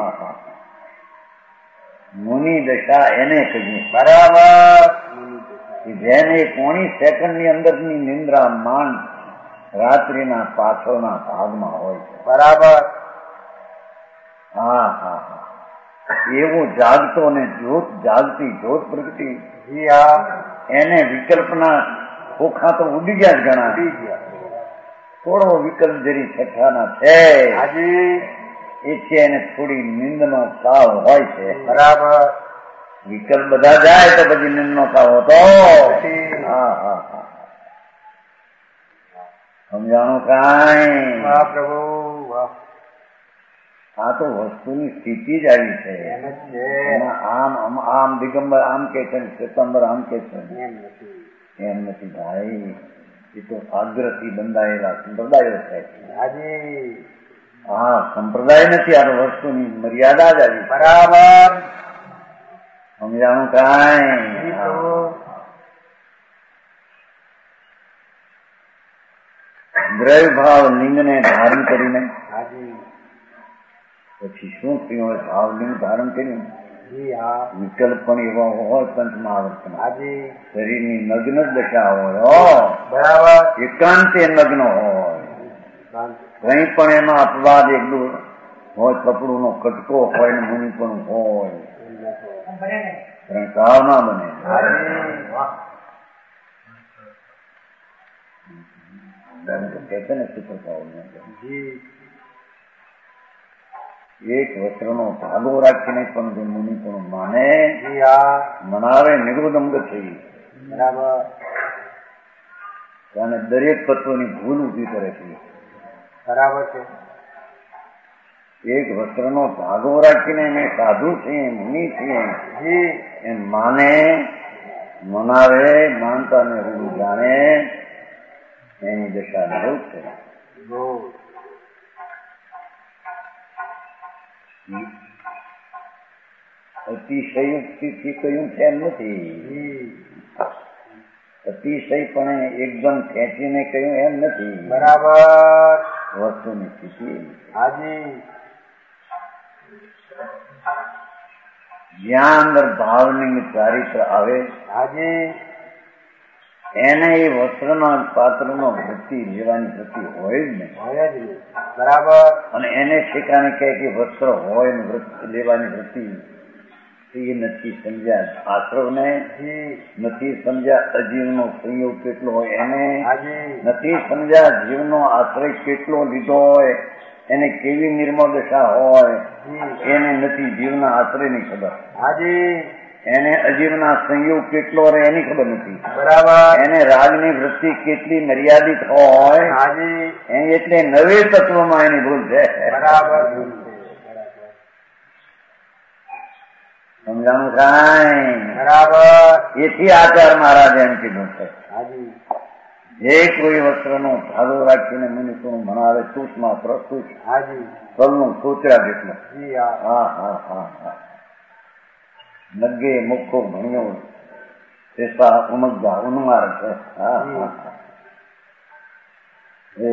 મુનિ દશા એને કહીએ બરાબર. કે જેને કોણી સેકન્ડની અંદરની નિંદ્રા માંડ રાત્રિના પાછળના ભાગમાં હોય છે. બરાબર. હા હા હા એવું જાગતો ને જ્યોત જાગતી જ્યોત પ્રગટી જી. હા. એને વિકલ્પના ખોખા તો ઉડી ગયા જ ઘણા. ઉડી ગયા. થોડો વિકલ્પ જરી છઠ્ઠાના છે હાજી. એ છે એને થોડી નિંદનો તાવ હોય છે. બરાબર. વિકલ્પ બધા જાય તો પછી નિંદનો તાવ હતો. હા હા હા સમજાણું કાંઈ મહાપ્રભુ. વાહ. આ તો વસ્તુની સ્થિતિ જ આવી છે. એમ જ છે. એમાં આમ દિગંબર આમ કે છે, શ્વેતાંબર આમ કે છે, એમ નથી. એમ નથી ભાઈ. એ તો આગ્રહથી બંધાયેલા સંપ્રદાયો છે. હાજી. હા સંપ્રદાય નથી, આ તો વસ્તુની મર્યાદા જ આવી. બરાબર. સમજાણું કાંઈ દ્રવ્ય ભાવ લિંગને ધારણ કરીને હાજી. પછી શું થયું? ભાવ લિંગ ધારણ કર્યું. જી. હા. વિકલ્પ પણ એવા હોય પંચમહાવર્તન. હાજી. શરીરની નગ્ન જ દશા હોય. બરાબર. એકાંતે નગ્ન હોય. કઈ પણ એમાં અપવાદ એકલું હોય, કપડું નો કટકો હોય ને મુનિ પણ હોય, ભાવ ના બને. કે છે ને સૂત્રભાવ એક વસ્ત્રનો ભાગો રાખીને પણ જો મુનિ પણ માને મનાવે નિર્વદંગ થઈ. બરાબર. અને દરેક તત્વની ભૂલ ઉભી કરે છે. બરાબર છે. એક વસ્ત્રનો ભાગો રાખીને અમે સાધુ છીએ, મુનિ છીએ એમ માને, મનાવે, માનતા ને રૂપ જાણે, એની દશા બહુ છે. અતિશયુક્તિથી કહ્યું છે એમ નથી. અતિશય પણ એકદમ ખેંચીને કહ્યું એમ નથી. બરાબર. વસ્તુની સ્થિતિ હાજી. જ્યાં અંદર ભાવની ચારિત્ર આવે હાજી. એને એ વસ્ત્રના પાત્રનો વૃત્તિ લેવાની વૃત્તિ હોય જ નહીં. હોય જ નહીં. બરાબર. અને એને ઠેકાને કહે કે વસ્ત્ર હોય ને વૃત્તિ લેવાની વૃત્તિ એ નથી સમજ્યા આશ્રવને, નથી સમજ્યા અજીવનો સંયોગ કેટલો હોય એને, નથી સમજ્યા જીવનો આશ્રય કેટલો લીધો હોય, એને કેવી નિર્મળ દશા હોય એને નથી જીવના આશ્રયની ખબર. એને અજીવના સંયોગ કેટલો રહે એની ખબર નથી. બરાબર. એને રાજની વૃત્તિ કેટલી મર્યાદિત હોય હાજી. એટલે નવે તત્વમાં એની ભૂલ છે. બરાબર. સમજાણું કાંઈ? બરાબર. એથી આચાર મહારાજે એમ કીધું છે, હાજી. જે કોઈ વસ્ત્રનો ધાગો રાખીને મનુષ્યનું બનાવે સૂક્ષ્મ પ્રસ્તુત હાજી. ફળનું સોચરા જેટલું. જી હા. હા હા હા હા. નગ્ગે મુખો ભણ્યો એસા ઉમગા ઉન્માર છે. હા હા હા. એ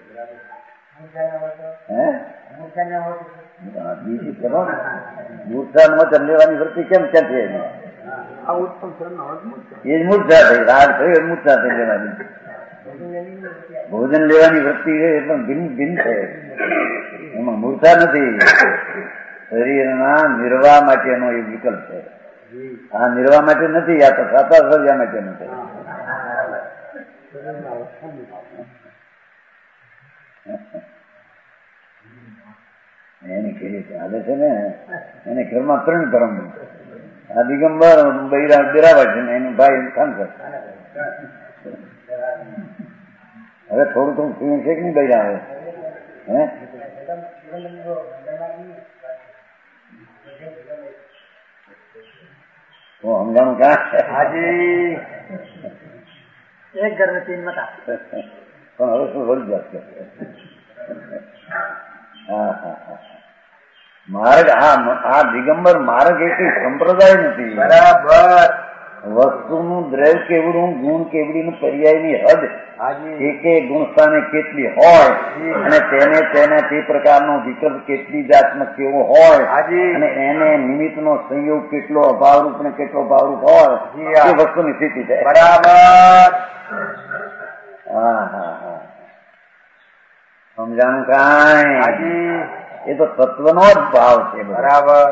બીજી કરો ને મૂર્છામાં લેવાની વૃત્તિ કેમ ક્યાંથી એની? એ જ મૂર્છા થઈ, રાગ થયો મૂર્છા થઈ લેવાની. ભોજન લેવાની વૃત્તિ એટલે ભિન્ન ભિન્ન છે, એમાં મૂર્છા નથી. શરીરના નિર્વાહ માટેનો એ વિકલ્પ છે. આ નિર્વાહ માટે નથી, આ તો સાતા સર્જા માટેનો છે. એની કેવી ચાલે છે ને, એને ઘરમાં 3 ધર્મ. આ દિગંબર બિરાવા છે ને એનું ભાઈ ખાનસર. હવે થોડું થોડું ફીણ છે કે નહીં બૈરા આવે? હે તો સમજાણું ક્યાં? હાજી. એક ઘર માં 3 મતા પણ હવે શું વળી જશે? હા હા હા. માર્ગ આ દિગંબર માર્ગ એક સંપ્રદાય નથી. બરાબર. વસ્તુનું દ્રવ્ય કેવડું, ગુણ કેવડીનું પર્યાયની હદ એક ગુણ સ્થાને કેટલી હોય અને તેને તે પ્રકારનો વિકલ્પ કેટલી જાતમાં કેવો હોય અને એને નિમિત્તનો સંયોગ કેટલો અભાવરૂપ ને કેટલો ભાવરૂપ હોય એ વસ્તુની સ્થિતિ છે. બરાબર. હા હા હા. સમજાણું કાંઈ? એ તો તત્વનો જ ભાવ છે. બરાબર.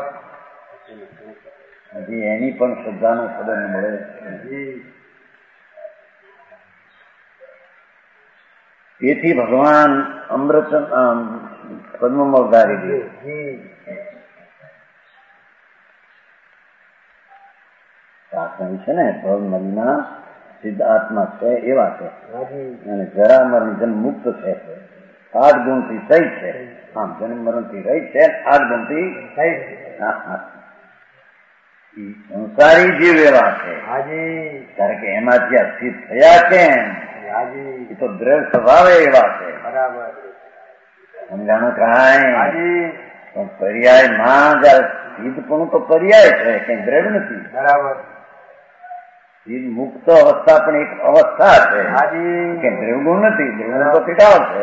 હજી એની પણ શ્રદ્ધાનો ખબર ન મળે. તેથી ભગવાન અમૃત પદ્મમાં ઉધારી દે. છે ને ભવનના સિદ્ધ આત્મા છે એવા છે અને જરા મરણ જન્મ મુક્ત છે. 8 ગુણથી સહિત છે. આમ જન્મ મરણ થી રહી છે, 8 ગુણથી સહિત. સંસારી જીવ એવા છે કારણ કે એમાંથી આ સિદ્ધ થયા કેમ? એ તો દ્રવ્ય સ્વભાવે એવા છે. બરાબર. સમજાણું કાંઈ? પણ પર્યાય માં જયારે સિદ્ધપણું તો પર્યાય છે, કઈ દ્રવ્ય નથી. બરાબર. સિદ્ધ મુક્ત અવસ્થા પણ એક અવસ્થા છે, કે દ્રવ્ય ગુણ નથી. દ્રવ્ય તો પીડાવ છે.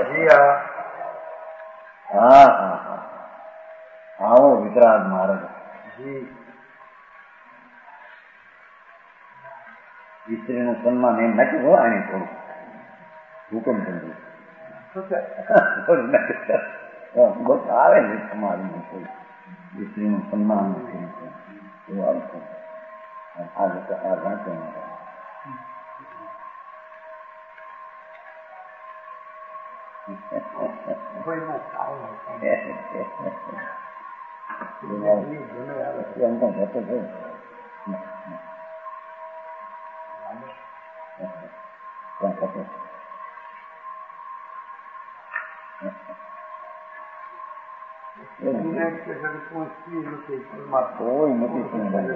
હા હા હા. આવો વિતરાગ માર્ગ. સ્ત્રીનું સન્માન એમ નથી હો. આને થોડું હુકમ સમજુ બસ આવે ને સમાજમાં સ્ત્રીનું સન્માન નથી એવું આવશે. આ લોકો આ વાંચો કોઈ નથી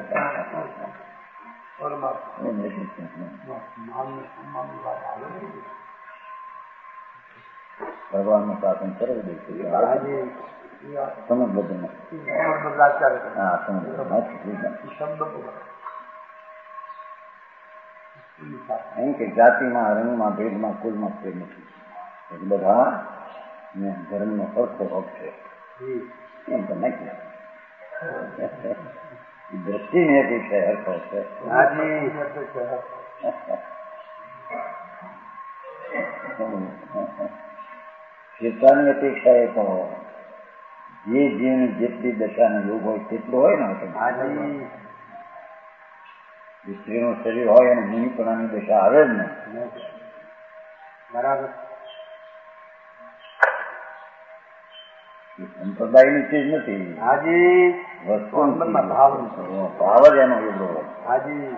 ભગવાનનું શાસન કરવું દે છે. સમજ બધું હા સમજ એમ કે જાતિમાં, રંગમાં, ભેદમાં, કુલમાં ફેર નથી. બધા ને ધર્મનો સરખો હક છે એમ તો નથી. દ્રષ્ટિને અપેક્ષા હરખો છે. ચેતાની અપેક્ષા એ તો જે જીવની જેટલી દશાનો યોગ હોય તેટલું હોય ને. સ્ત્રીનું શરીર હોય અને મુનિપણાની દશા આવે જ ને. બરાબર. સંપ્રદાયની ચીજ નથી. હાજી. વસ્તુ ભાવ ભાવ જ એનો એટલો. હાજી.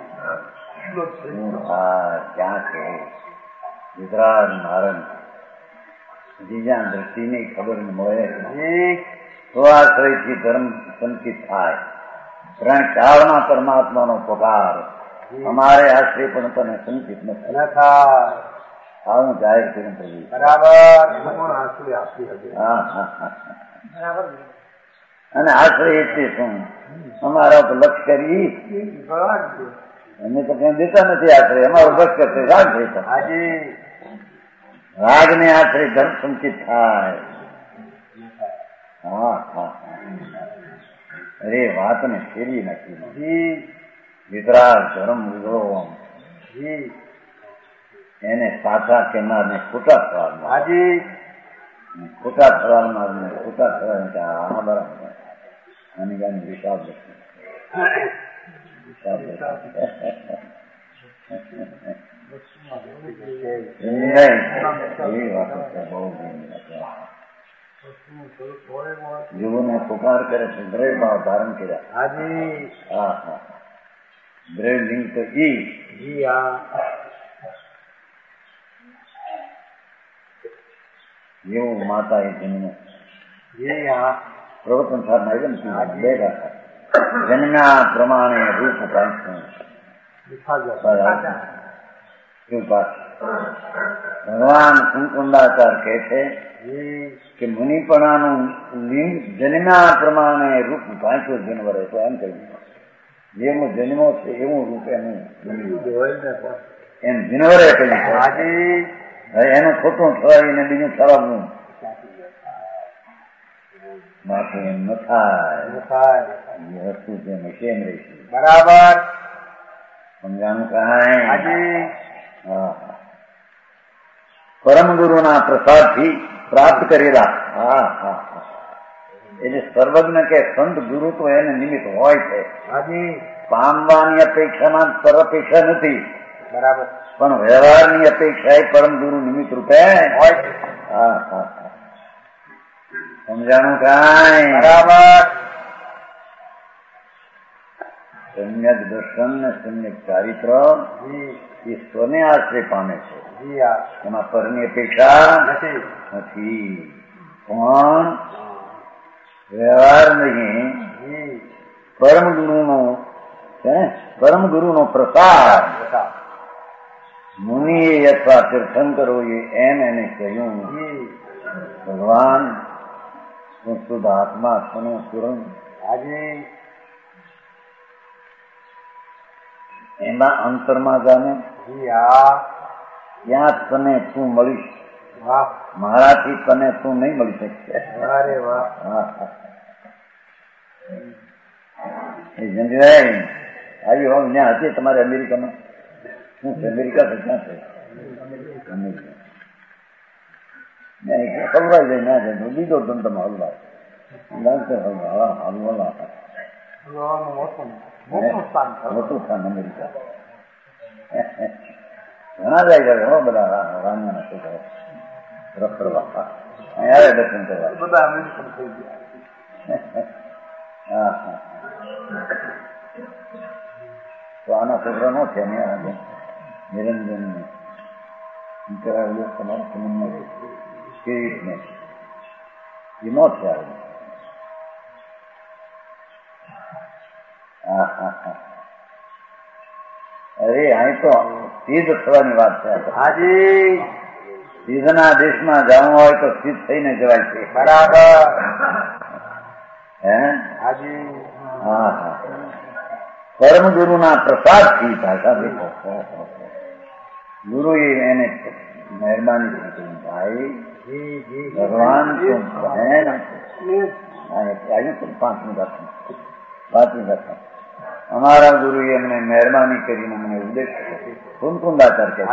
ક્યાં છે ગુજરાત નારણ બીજા દ્રષ્ટિની ખબર મળે તો આશ્રયથી ધર્મ સંચિત થાય. ત્રણ કાળમાં પરમાત્માનો પગાર અમારે આશ્રય પણ તને સંચિત ન થાય. આવું જાહેર કરીને પ્રભુ અને આશ્રય એટલે શું? અમારા પર લક્ષ કરી અમે તો કઈ દેતા નથી આશ્રય. અમારો લક્ષ કરશે રાગ દેતા. રાગ ને આશ્રય ધર્મ સંચિત થાય. અરે વાત ને ફેરવી નાખી. વિતરાગ ધર્મ ઉજળો એને સાચા કહેનાર ને ખોટા થવા ખોટા થવા ખોટા થવા આના બરાબર આની ગાની હિસાબ એવી વાતો બહુ જીવોને પુકાર કરે છે. દ્રવ્ય ભાવ ધારણ કર્યા. દ્રવ્ય લિંગ તો એવું માતા એ જન્મ પ્રવચન સાધના બે જન્મ્યા પ્રમાણે રૂપ ભગવાન કુંકુંડાચાર કહે છે કે મુનિપણાનું લિંગ જન્મ્યા પ્રમાણે રૂપ ભાંચ્યું જનવરે. તો એમ કહ્યું જેવું જન્મો છે એવું રૂપ એનું એમ જનવરે કહ્યું. એનું ખોટું થવાને બીજું થવાનું માથું એમ ન થાય. એ વસ્તુ છે કેમ રહેશે? બરાબર સમજાનું કાંઈ. પરમ ગુરુના પ્રસાદથી પ્રાપ્ત કરેલા. એટલે સર્વજ્ઞ કે સંત ગુરુ તો એને નિમિત્ત હોય છે. પામવાની અપેક્ષામાં પરઅપેક્ષા નથી. બરાબર. પણ વ્યવહારની અપેક્ષા એ પરમ ગુરુ નિમિત્ત રૂપે હોય છે. સમજાણું કાંઈ? બરાબર. સમ્યક દર્શન ને સમ્યક ચારિત્ર ઈશ્વરને આશ્રય પામે છે. એમાં પરની અપેક્ષા નથી. પણ વ્યવહાર નહીં, પરમ ગુરુનો પ્રસાદ મુનિએ અથવા તીર્થંકરોએ એમ એને કહ્યું ભગવાન હું શુદ્ધ આત્મા છું તુરંત એમાં અંતરમાં જાને ત્યાં તને તું મળીશ. મારાથી તને તું નહીં મળી શકશે. એ જંજભાઈ આવી હોમ ત્યાં હતી તમારે અમેરિકામાં? શું છે અમેરિકા છે? ક્યાં છે? હલવાઈ જાય ના જાય બીજો ધંધામાં હલવાય મોટું સ્થાન અમેરિકા. ઘણા જાય કરે હો બધા રામાના છોકરા રખડવા અહીંયા દર્શન કરવા બધા અમેરિકન થઈ ગયા. તો આના છોકરા નો છે ને નિરંજન કરાવેલું તમારા સમજમાં કિરીટને એ નો છે. અરે અહીં તો સિદ્ધ થવાની વાત છે. સિદ્ધના દેશમાં જવું હોય તો સિદ્ધ થઈને જવાય છે. બરાબર. પરમ ગુરુના પ્રસાદથી ભાષા દેખો ગુરુએ એને મહેરબાની કરી ભાઈ ભગવાન પાંચમી ઘટના અમારા ગુરુએ અમને મહેરબાની કરીને મને ઉપદેશ કુંકુંડાચાર કે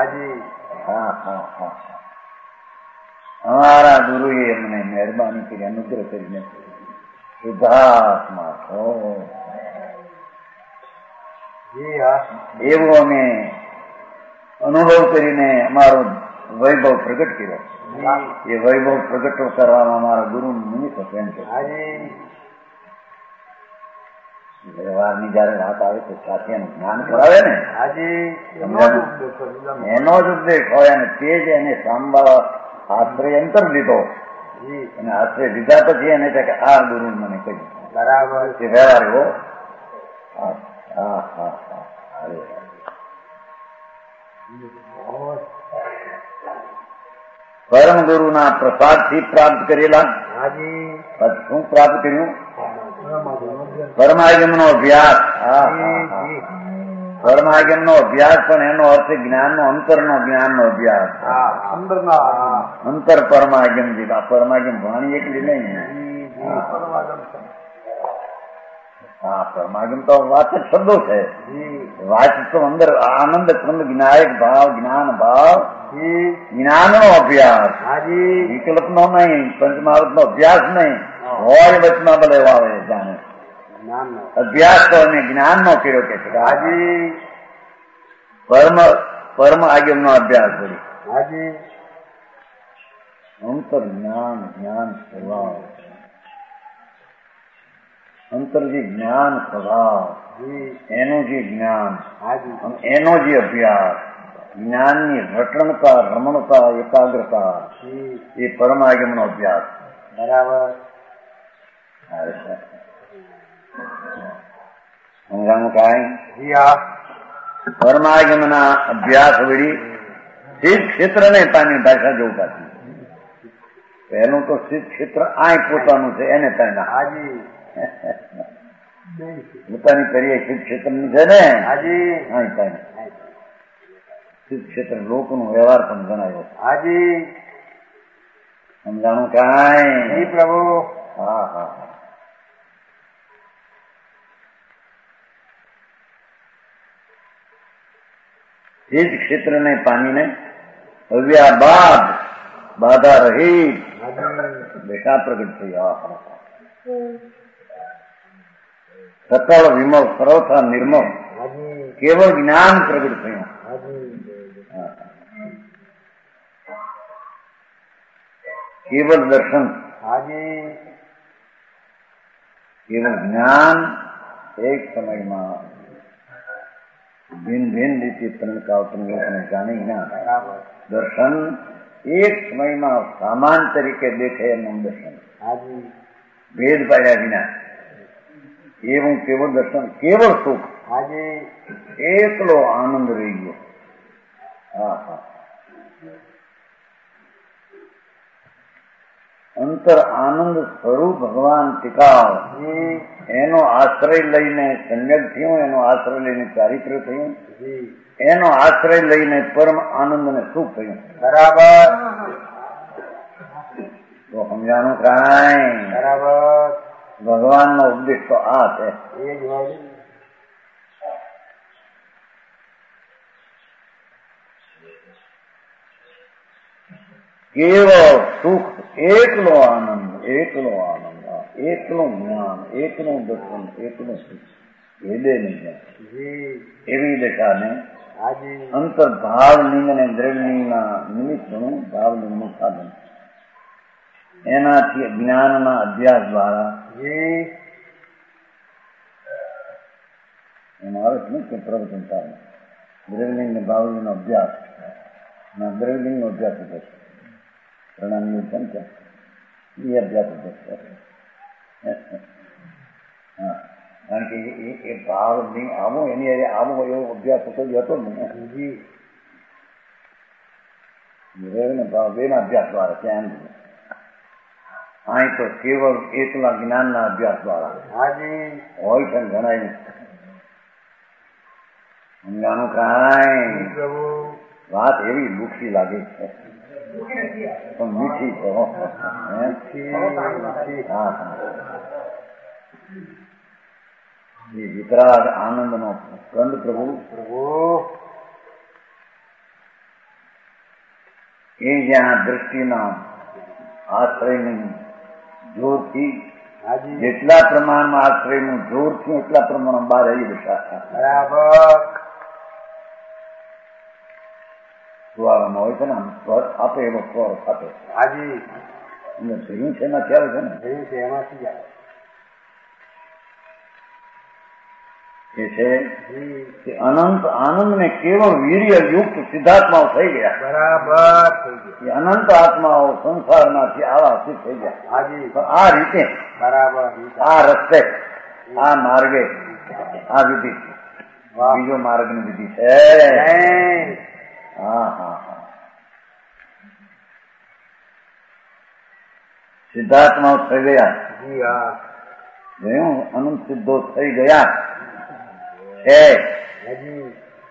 અમારા ગુરુએ અમને મહેરબાની કરી અનુગ્રહ કરીને શુદ્ધાત્મા એવો અમે અનુભવ કરીને અમારો વૈભવ પ્રગટ કર્યો. એ વૈભવ પ્રગટ કરવામાં મારા ગુરુનું નિમિત્ત હતું એમ કે વ્યવહારની જયારે વાત આવે તો સાથે એનું જ્ઞાન કરાવે ને એનો જ ઉપદેશ હોય અને તે જ એને સાંભળવા આશ્રય અંતર લીધો અને આશ્રય લીધા પછી એને કે આ ગુરુ મને કહ્યું બરાબર એ વ્યવહાર એવો. પરમ ગુરુ ના પ્રસાદ થી પ્રાપ્ત કરેલા શું પ્રાપ્ત કર્યું? પરમાગમ નો અભ્યાસ. પરમાગમ નો અભ્યાસ પણ એનો અર્થ જ્ઞાન નો અંતર નો જ્ઞાન નો અભ્યાસ. અંતર પરમાગમ જીવા પરમાગમ વાણી એકલી નહીં. હા પરમાગમ તો વાચક શબ્દો છે. વાચક તો અંદર આનંદ સ્કંદ જ્ઞાયક ભાવ જ્ઞાન ભાવ જ્ઞાન નો અભ્યાસ વિકલ્પ નો નહીં પંચમહાવત નો અભ્યાસ નહીં હોય વચમાં ભલે આવે જાણે અભ્યાસ તો અમે જ્ઞાન નો કર્યો કે છે પરમ આગમ નો અભ્યાસ કર્યો. અંતર જ્ઞાન જ્ઞાન સ્વભાવ અંતર જે જ્ઞાન સ્વભાવ એનું જે જ્ઞાન એનો જે અભ્યાસ જ્ઞાનની રટણતા રમણતા એકાગ્રતા એ પરમાગમ નો અભ્યાસ. બરાબર સમજાણું કાંઈ? પરમાગમ ના અભ્યાસ વળી સિદ્ધ ક્ષેત્ર ને પાની ભાષા જોવું પાછી પહેલું તો સિદ્ધ ક્ષેત્ર આ પોતાનું છે એને પાના પોતાની કરીએ સિદ્ધ ક્ષેત્ર ની છે ને સિદ્ધ ક્ષેત્ર લોકોનું વ્યવહાર પણ જણાવ્યો. સમજાણું કાંઈ? પ્રભુ હા હા સિદ્ધ ક્ષેત્ર ને પામીને અવ્યાબાદ બાધા રહિત બેટા પ્રગટ થઈ. સકળ વિમળ સર્વથા નિર્મળ કેવળ જ્ઞાન પ્રગટ થયું. કેવળ દર્શન કેવળ જ્ઞાન એક સમયમાં ભિન્ન ભિન્ન રીતે ત્રણ કાવતને જાણી જ્ઞાન દર્શન એક સમયમાં સામાન તરીકે દેખાય એનું દર્શન ભેદ પાડ્યા વિના એવું કેવળ દર્શન કેવળ સુખ એકલો આનંદ રહી ગયો. અંતર આનંદ સ્વરૂપ ભગવાન ટીકાવ એનો આશ્રય લઈને સમ્યક થયું એનો આશ્રય લઈને ચારિત્ર થયું એનો આશ્રય લઈને પરમ આનંદ ને સુખ થયું. બરાબર તો સમજાનું કાંઈ? બરાબર ભગવાન નો ઉપદેશ તો આ છે. કેવળ સુખ એકલો આનંદ એકલો જ્ઞાન એકલું દર્શન એકલું સુખ ભેદે નહીં એવી દશાને અંતર ભાવલિંગ અને દ્રવ્યલિંગના નિમિત્તનું ભાવલિંગનું સાધન એનાથી જ્ઞાનના અભ્યાસ દ્વારા એનો અર્થ નથી પ્રવચન સાધન દ્રવ્યલિંગ ને ભાવલિંગનો અભ્યાસ દ્રવ્યલિંગનો અભ્યાસ થશે પ્રણામની સંખ્યા એ અભ્યાસ થશે. કારણ કે એ ભાવ લિંગ આવો એની આવો એવો અભ્યાસ થતો જ હતો ને ભાવ બે ના અભ્યાસ દ્વારા ત્યાં અહીં તો કેવળ એકલા જ્ઞાનના અભ્યાસ દ્વારા હોય છે ઘણા સમજાણું કાંઈ? વાત એવી દુઃખી લાગે છે પણ મીઠી તો એ વિતરાગ આનંદ નો સ્કંદ પ્રભુ એ જ્યાં દ્રષ્ટિના આશ્રયની જોરથી જેટલા પ્રમાણમાં આશ્રયનું જોર થયું એટલા પ્રમાણમાં બહાર આવી દશા. બરાબર સુવાળામાં હોય છે ને આમ સ્વર આપે એવો સ્વર આપે. હાજી ધીરું છે એમાં ખ્યાલ છે ને જોયું છે એમાંથી જ આવે. એ છે જી કે અનંત આનંદ ને કેવળ વીર્ય યુક્ત સિદ્ધાત્માઓ થઈ ગયા. બરાબર થઈ ગયું. એ અનંત આત્માઓ સંસારમાંથી આવા સિદ્ધ થઈ ગયા. હાજી પણ આ રીતે બરાબર. આ રસ્તે આ માર્ગે આ વિધિ વાહ. બીજો માર્ગની વિધિ છે. નહીં. હા હા હા સિદ્ધાત્માઓ થઈ ગયા. જી હા જોયું અનંત સિદ્ધો થઈ ગયા છે હાજી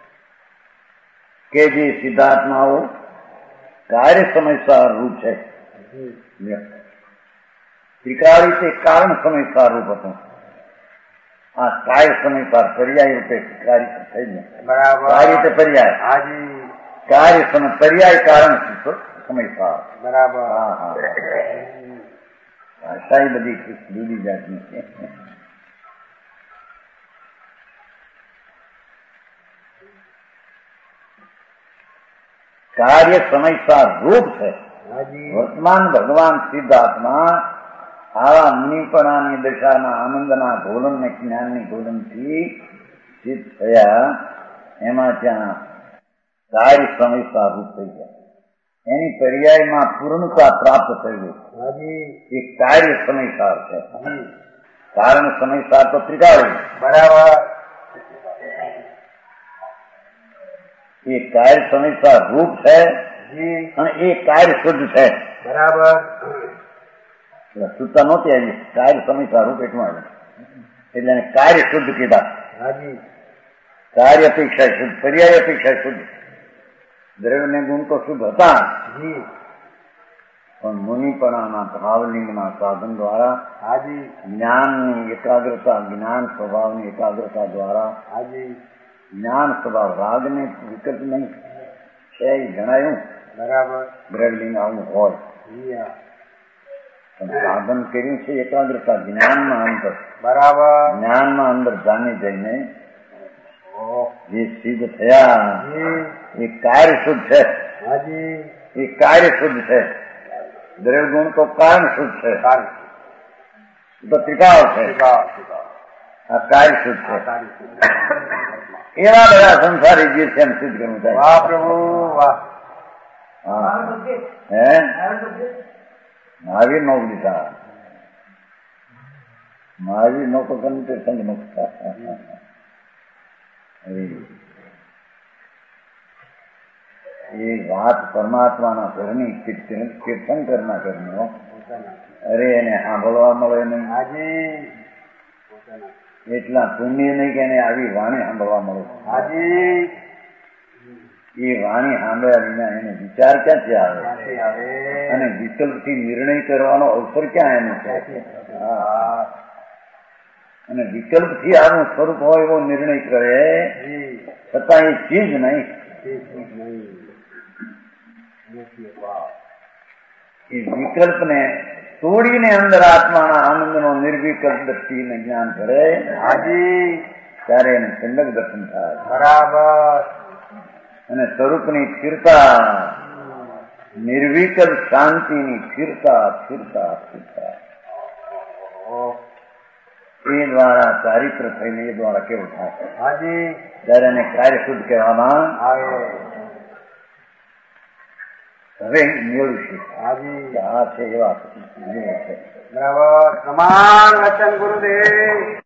કે જે સિદ્ધાત્માઓ કાર્ય સમયસાર રૂપ છે. જી ત્રિકાળી તે કારણ સમયસાર રૂપ હતું. આ કાર્ય સમયસાર પર્યાય રૂપે કાર્ય થઈ ગયા. બરાબર. કાર્ય તે પર્યાય હાજી કાર્ય સમય પર્યાય કારણ સમયસાર. બરાબર. હા હા ભાષા એ બધી જુદી જાતની છે. કાર્ય સમયસાર રૂપ છે. હાજી વર્તમાન ભગવાન સિદ્ધાત્મા આવા મુનિપણાની દશાના આનંદના ધોલન ને જ્ઞાનની ધોલનથી સિદ્ધ થયા. એમાં ત્યાં કાર્ય સમયસાર રૂપ થઈ ગયા. એની પર્યાયમાં પૂર્ણતા પ્રાપ્ત થઈ ગઈ. હાજી એ કાર્ય સમયસાર છે. જી કારણ સમયસાર તો ત્રિકાળી. બરાબર. એ કાર્ય સમયસાર રૂપ છે જી અને એ કાર્ય શુદ્ધ છે. બરાબર. શુદ્ધતા નહોતી આવી. કાર્ય સમયસાર રૂપ એટલું આવ્યું એટલે એને કાર્ય શુદ્ધ કીધા. હાજી કાર્ય અપેક્ષા શુદ્ધ પર્યાય અપેક્ષા શુદ્ધ. દ્રવ્યને ગુણ તો શુદ્ધ હતા જી પણ મુનિપણાના ભાવલિંગના સાધન દ્વારા હાજી જ્ઞાનની એકાગ્રતા જ્ઞાન સ્વભાવની એકાગ્રતા દ્વારા હાજી જ્ઞાન સ્વભાવ રાગને વિકલ્પ નહીં છે એ જણાયું. બરાબર. દ્રવ્યલિંગ આવું હોય જી હા પણ સાધન કર્યું છે એકાગ્રતા જ્ઞાનમાં અંદર. બરાબર. જ્ઞાનમાં અંદર જાણી જઈને ઓહ. જે સિદ્ધ થયા જી એ કાર્ય શુદ્ધ છે. હાજી એ કાર્ય શુદ્ધ છે. દ્રવ્ય ગુણ તો કારણ શુદ્ધ છે. સારું. એ તો ત્રિકાળ છે. શીખાવ. આ કાર્ય શુદ્ધ છે. સારી. એવા બધા સંસારી જીવ છે એમ સિદ્ધ કરવું થાય. વાહ પ્રભુ વાહ. હા હે મહાવીર નો લીધા. મહાવીર નો તો ગમે તે સંગ મુક્તા. એ વાત પરમાત્માના ઘરની તીર્થંકરના ઘરનો. અરે એને સાંભળવા મળે નહીં. હાજી એટલા પુણ્ય નહીં કે એને આવી વાણી સાંભળવા મળે. હાજી એ વાણી સાંભળ્યા વિના એને વિચાર ક્યાંથી આવે ક્યાંથી આવે? અને વિકલ્પથી નિર્ણય કરવાનો અવસર ક્યાં એને છે? હા. અને વિકલ્પથી આનું સ્વરૂપ હોય એવો નિર્ણય કરે જી છતાં એ ચીજ નહીં. એ વિકલ્પને તોડીને અંદર આત્માના આનંદનો નિર્વિકલ્પ દ્રષ્ટિને જ્ઞાન કરે હાજી ત્યારે એને ઠંડક દર્શન થાય. બરાબર. અને સ્વરૂપની સ્થિરતા નિર્વિકલ્પ શાંતિની સ્થિરતા સ્થિરતા સ્થિરતા એ દ્વારા ચારિત્ર થઈને એ દ્વારા કેવું થાય? હાજી ત્યારે એને કાર્ય શુદ્ધ કહેવામાં આવે. હવે મેળવીશું. હાજી આ છે એવા છે. બરાબર. સમાન વચન ગુરુદેવ.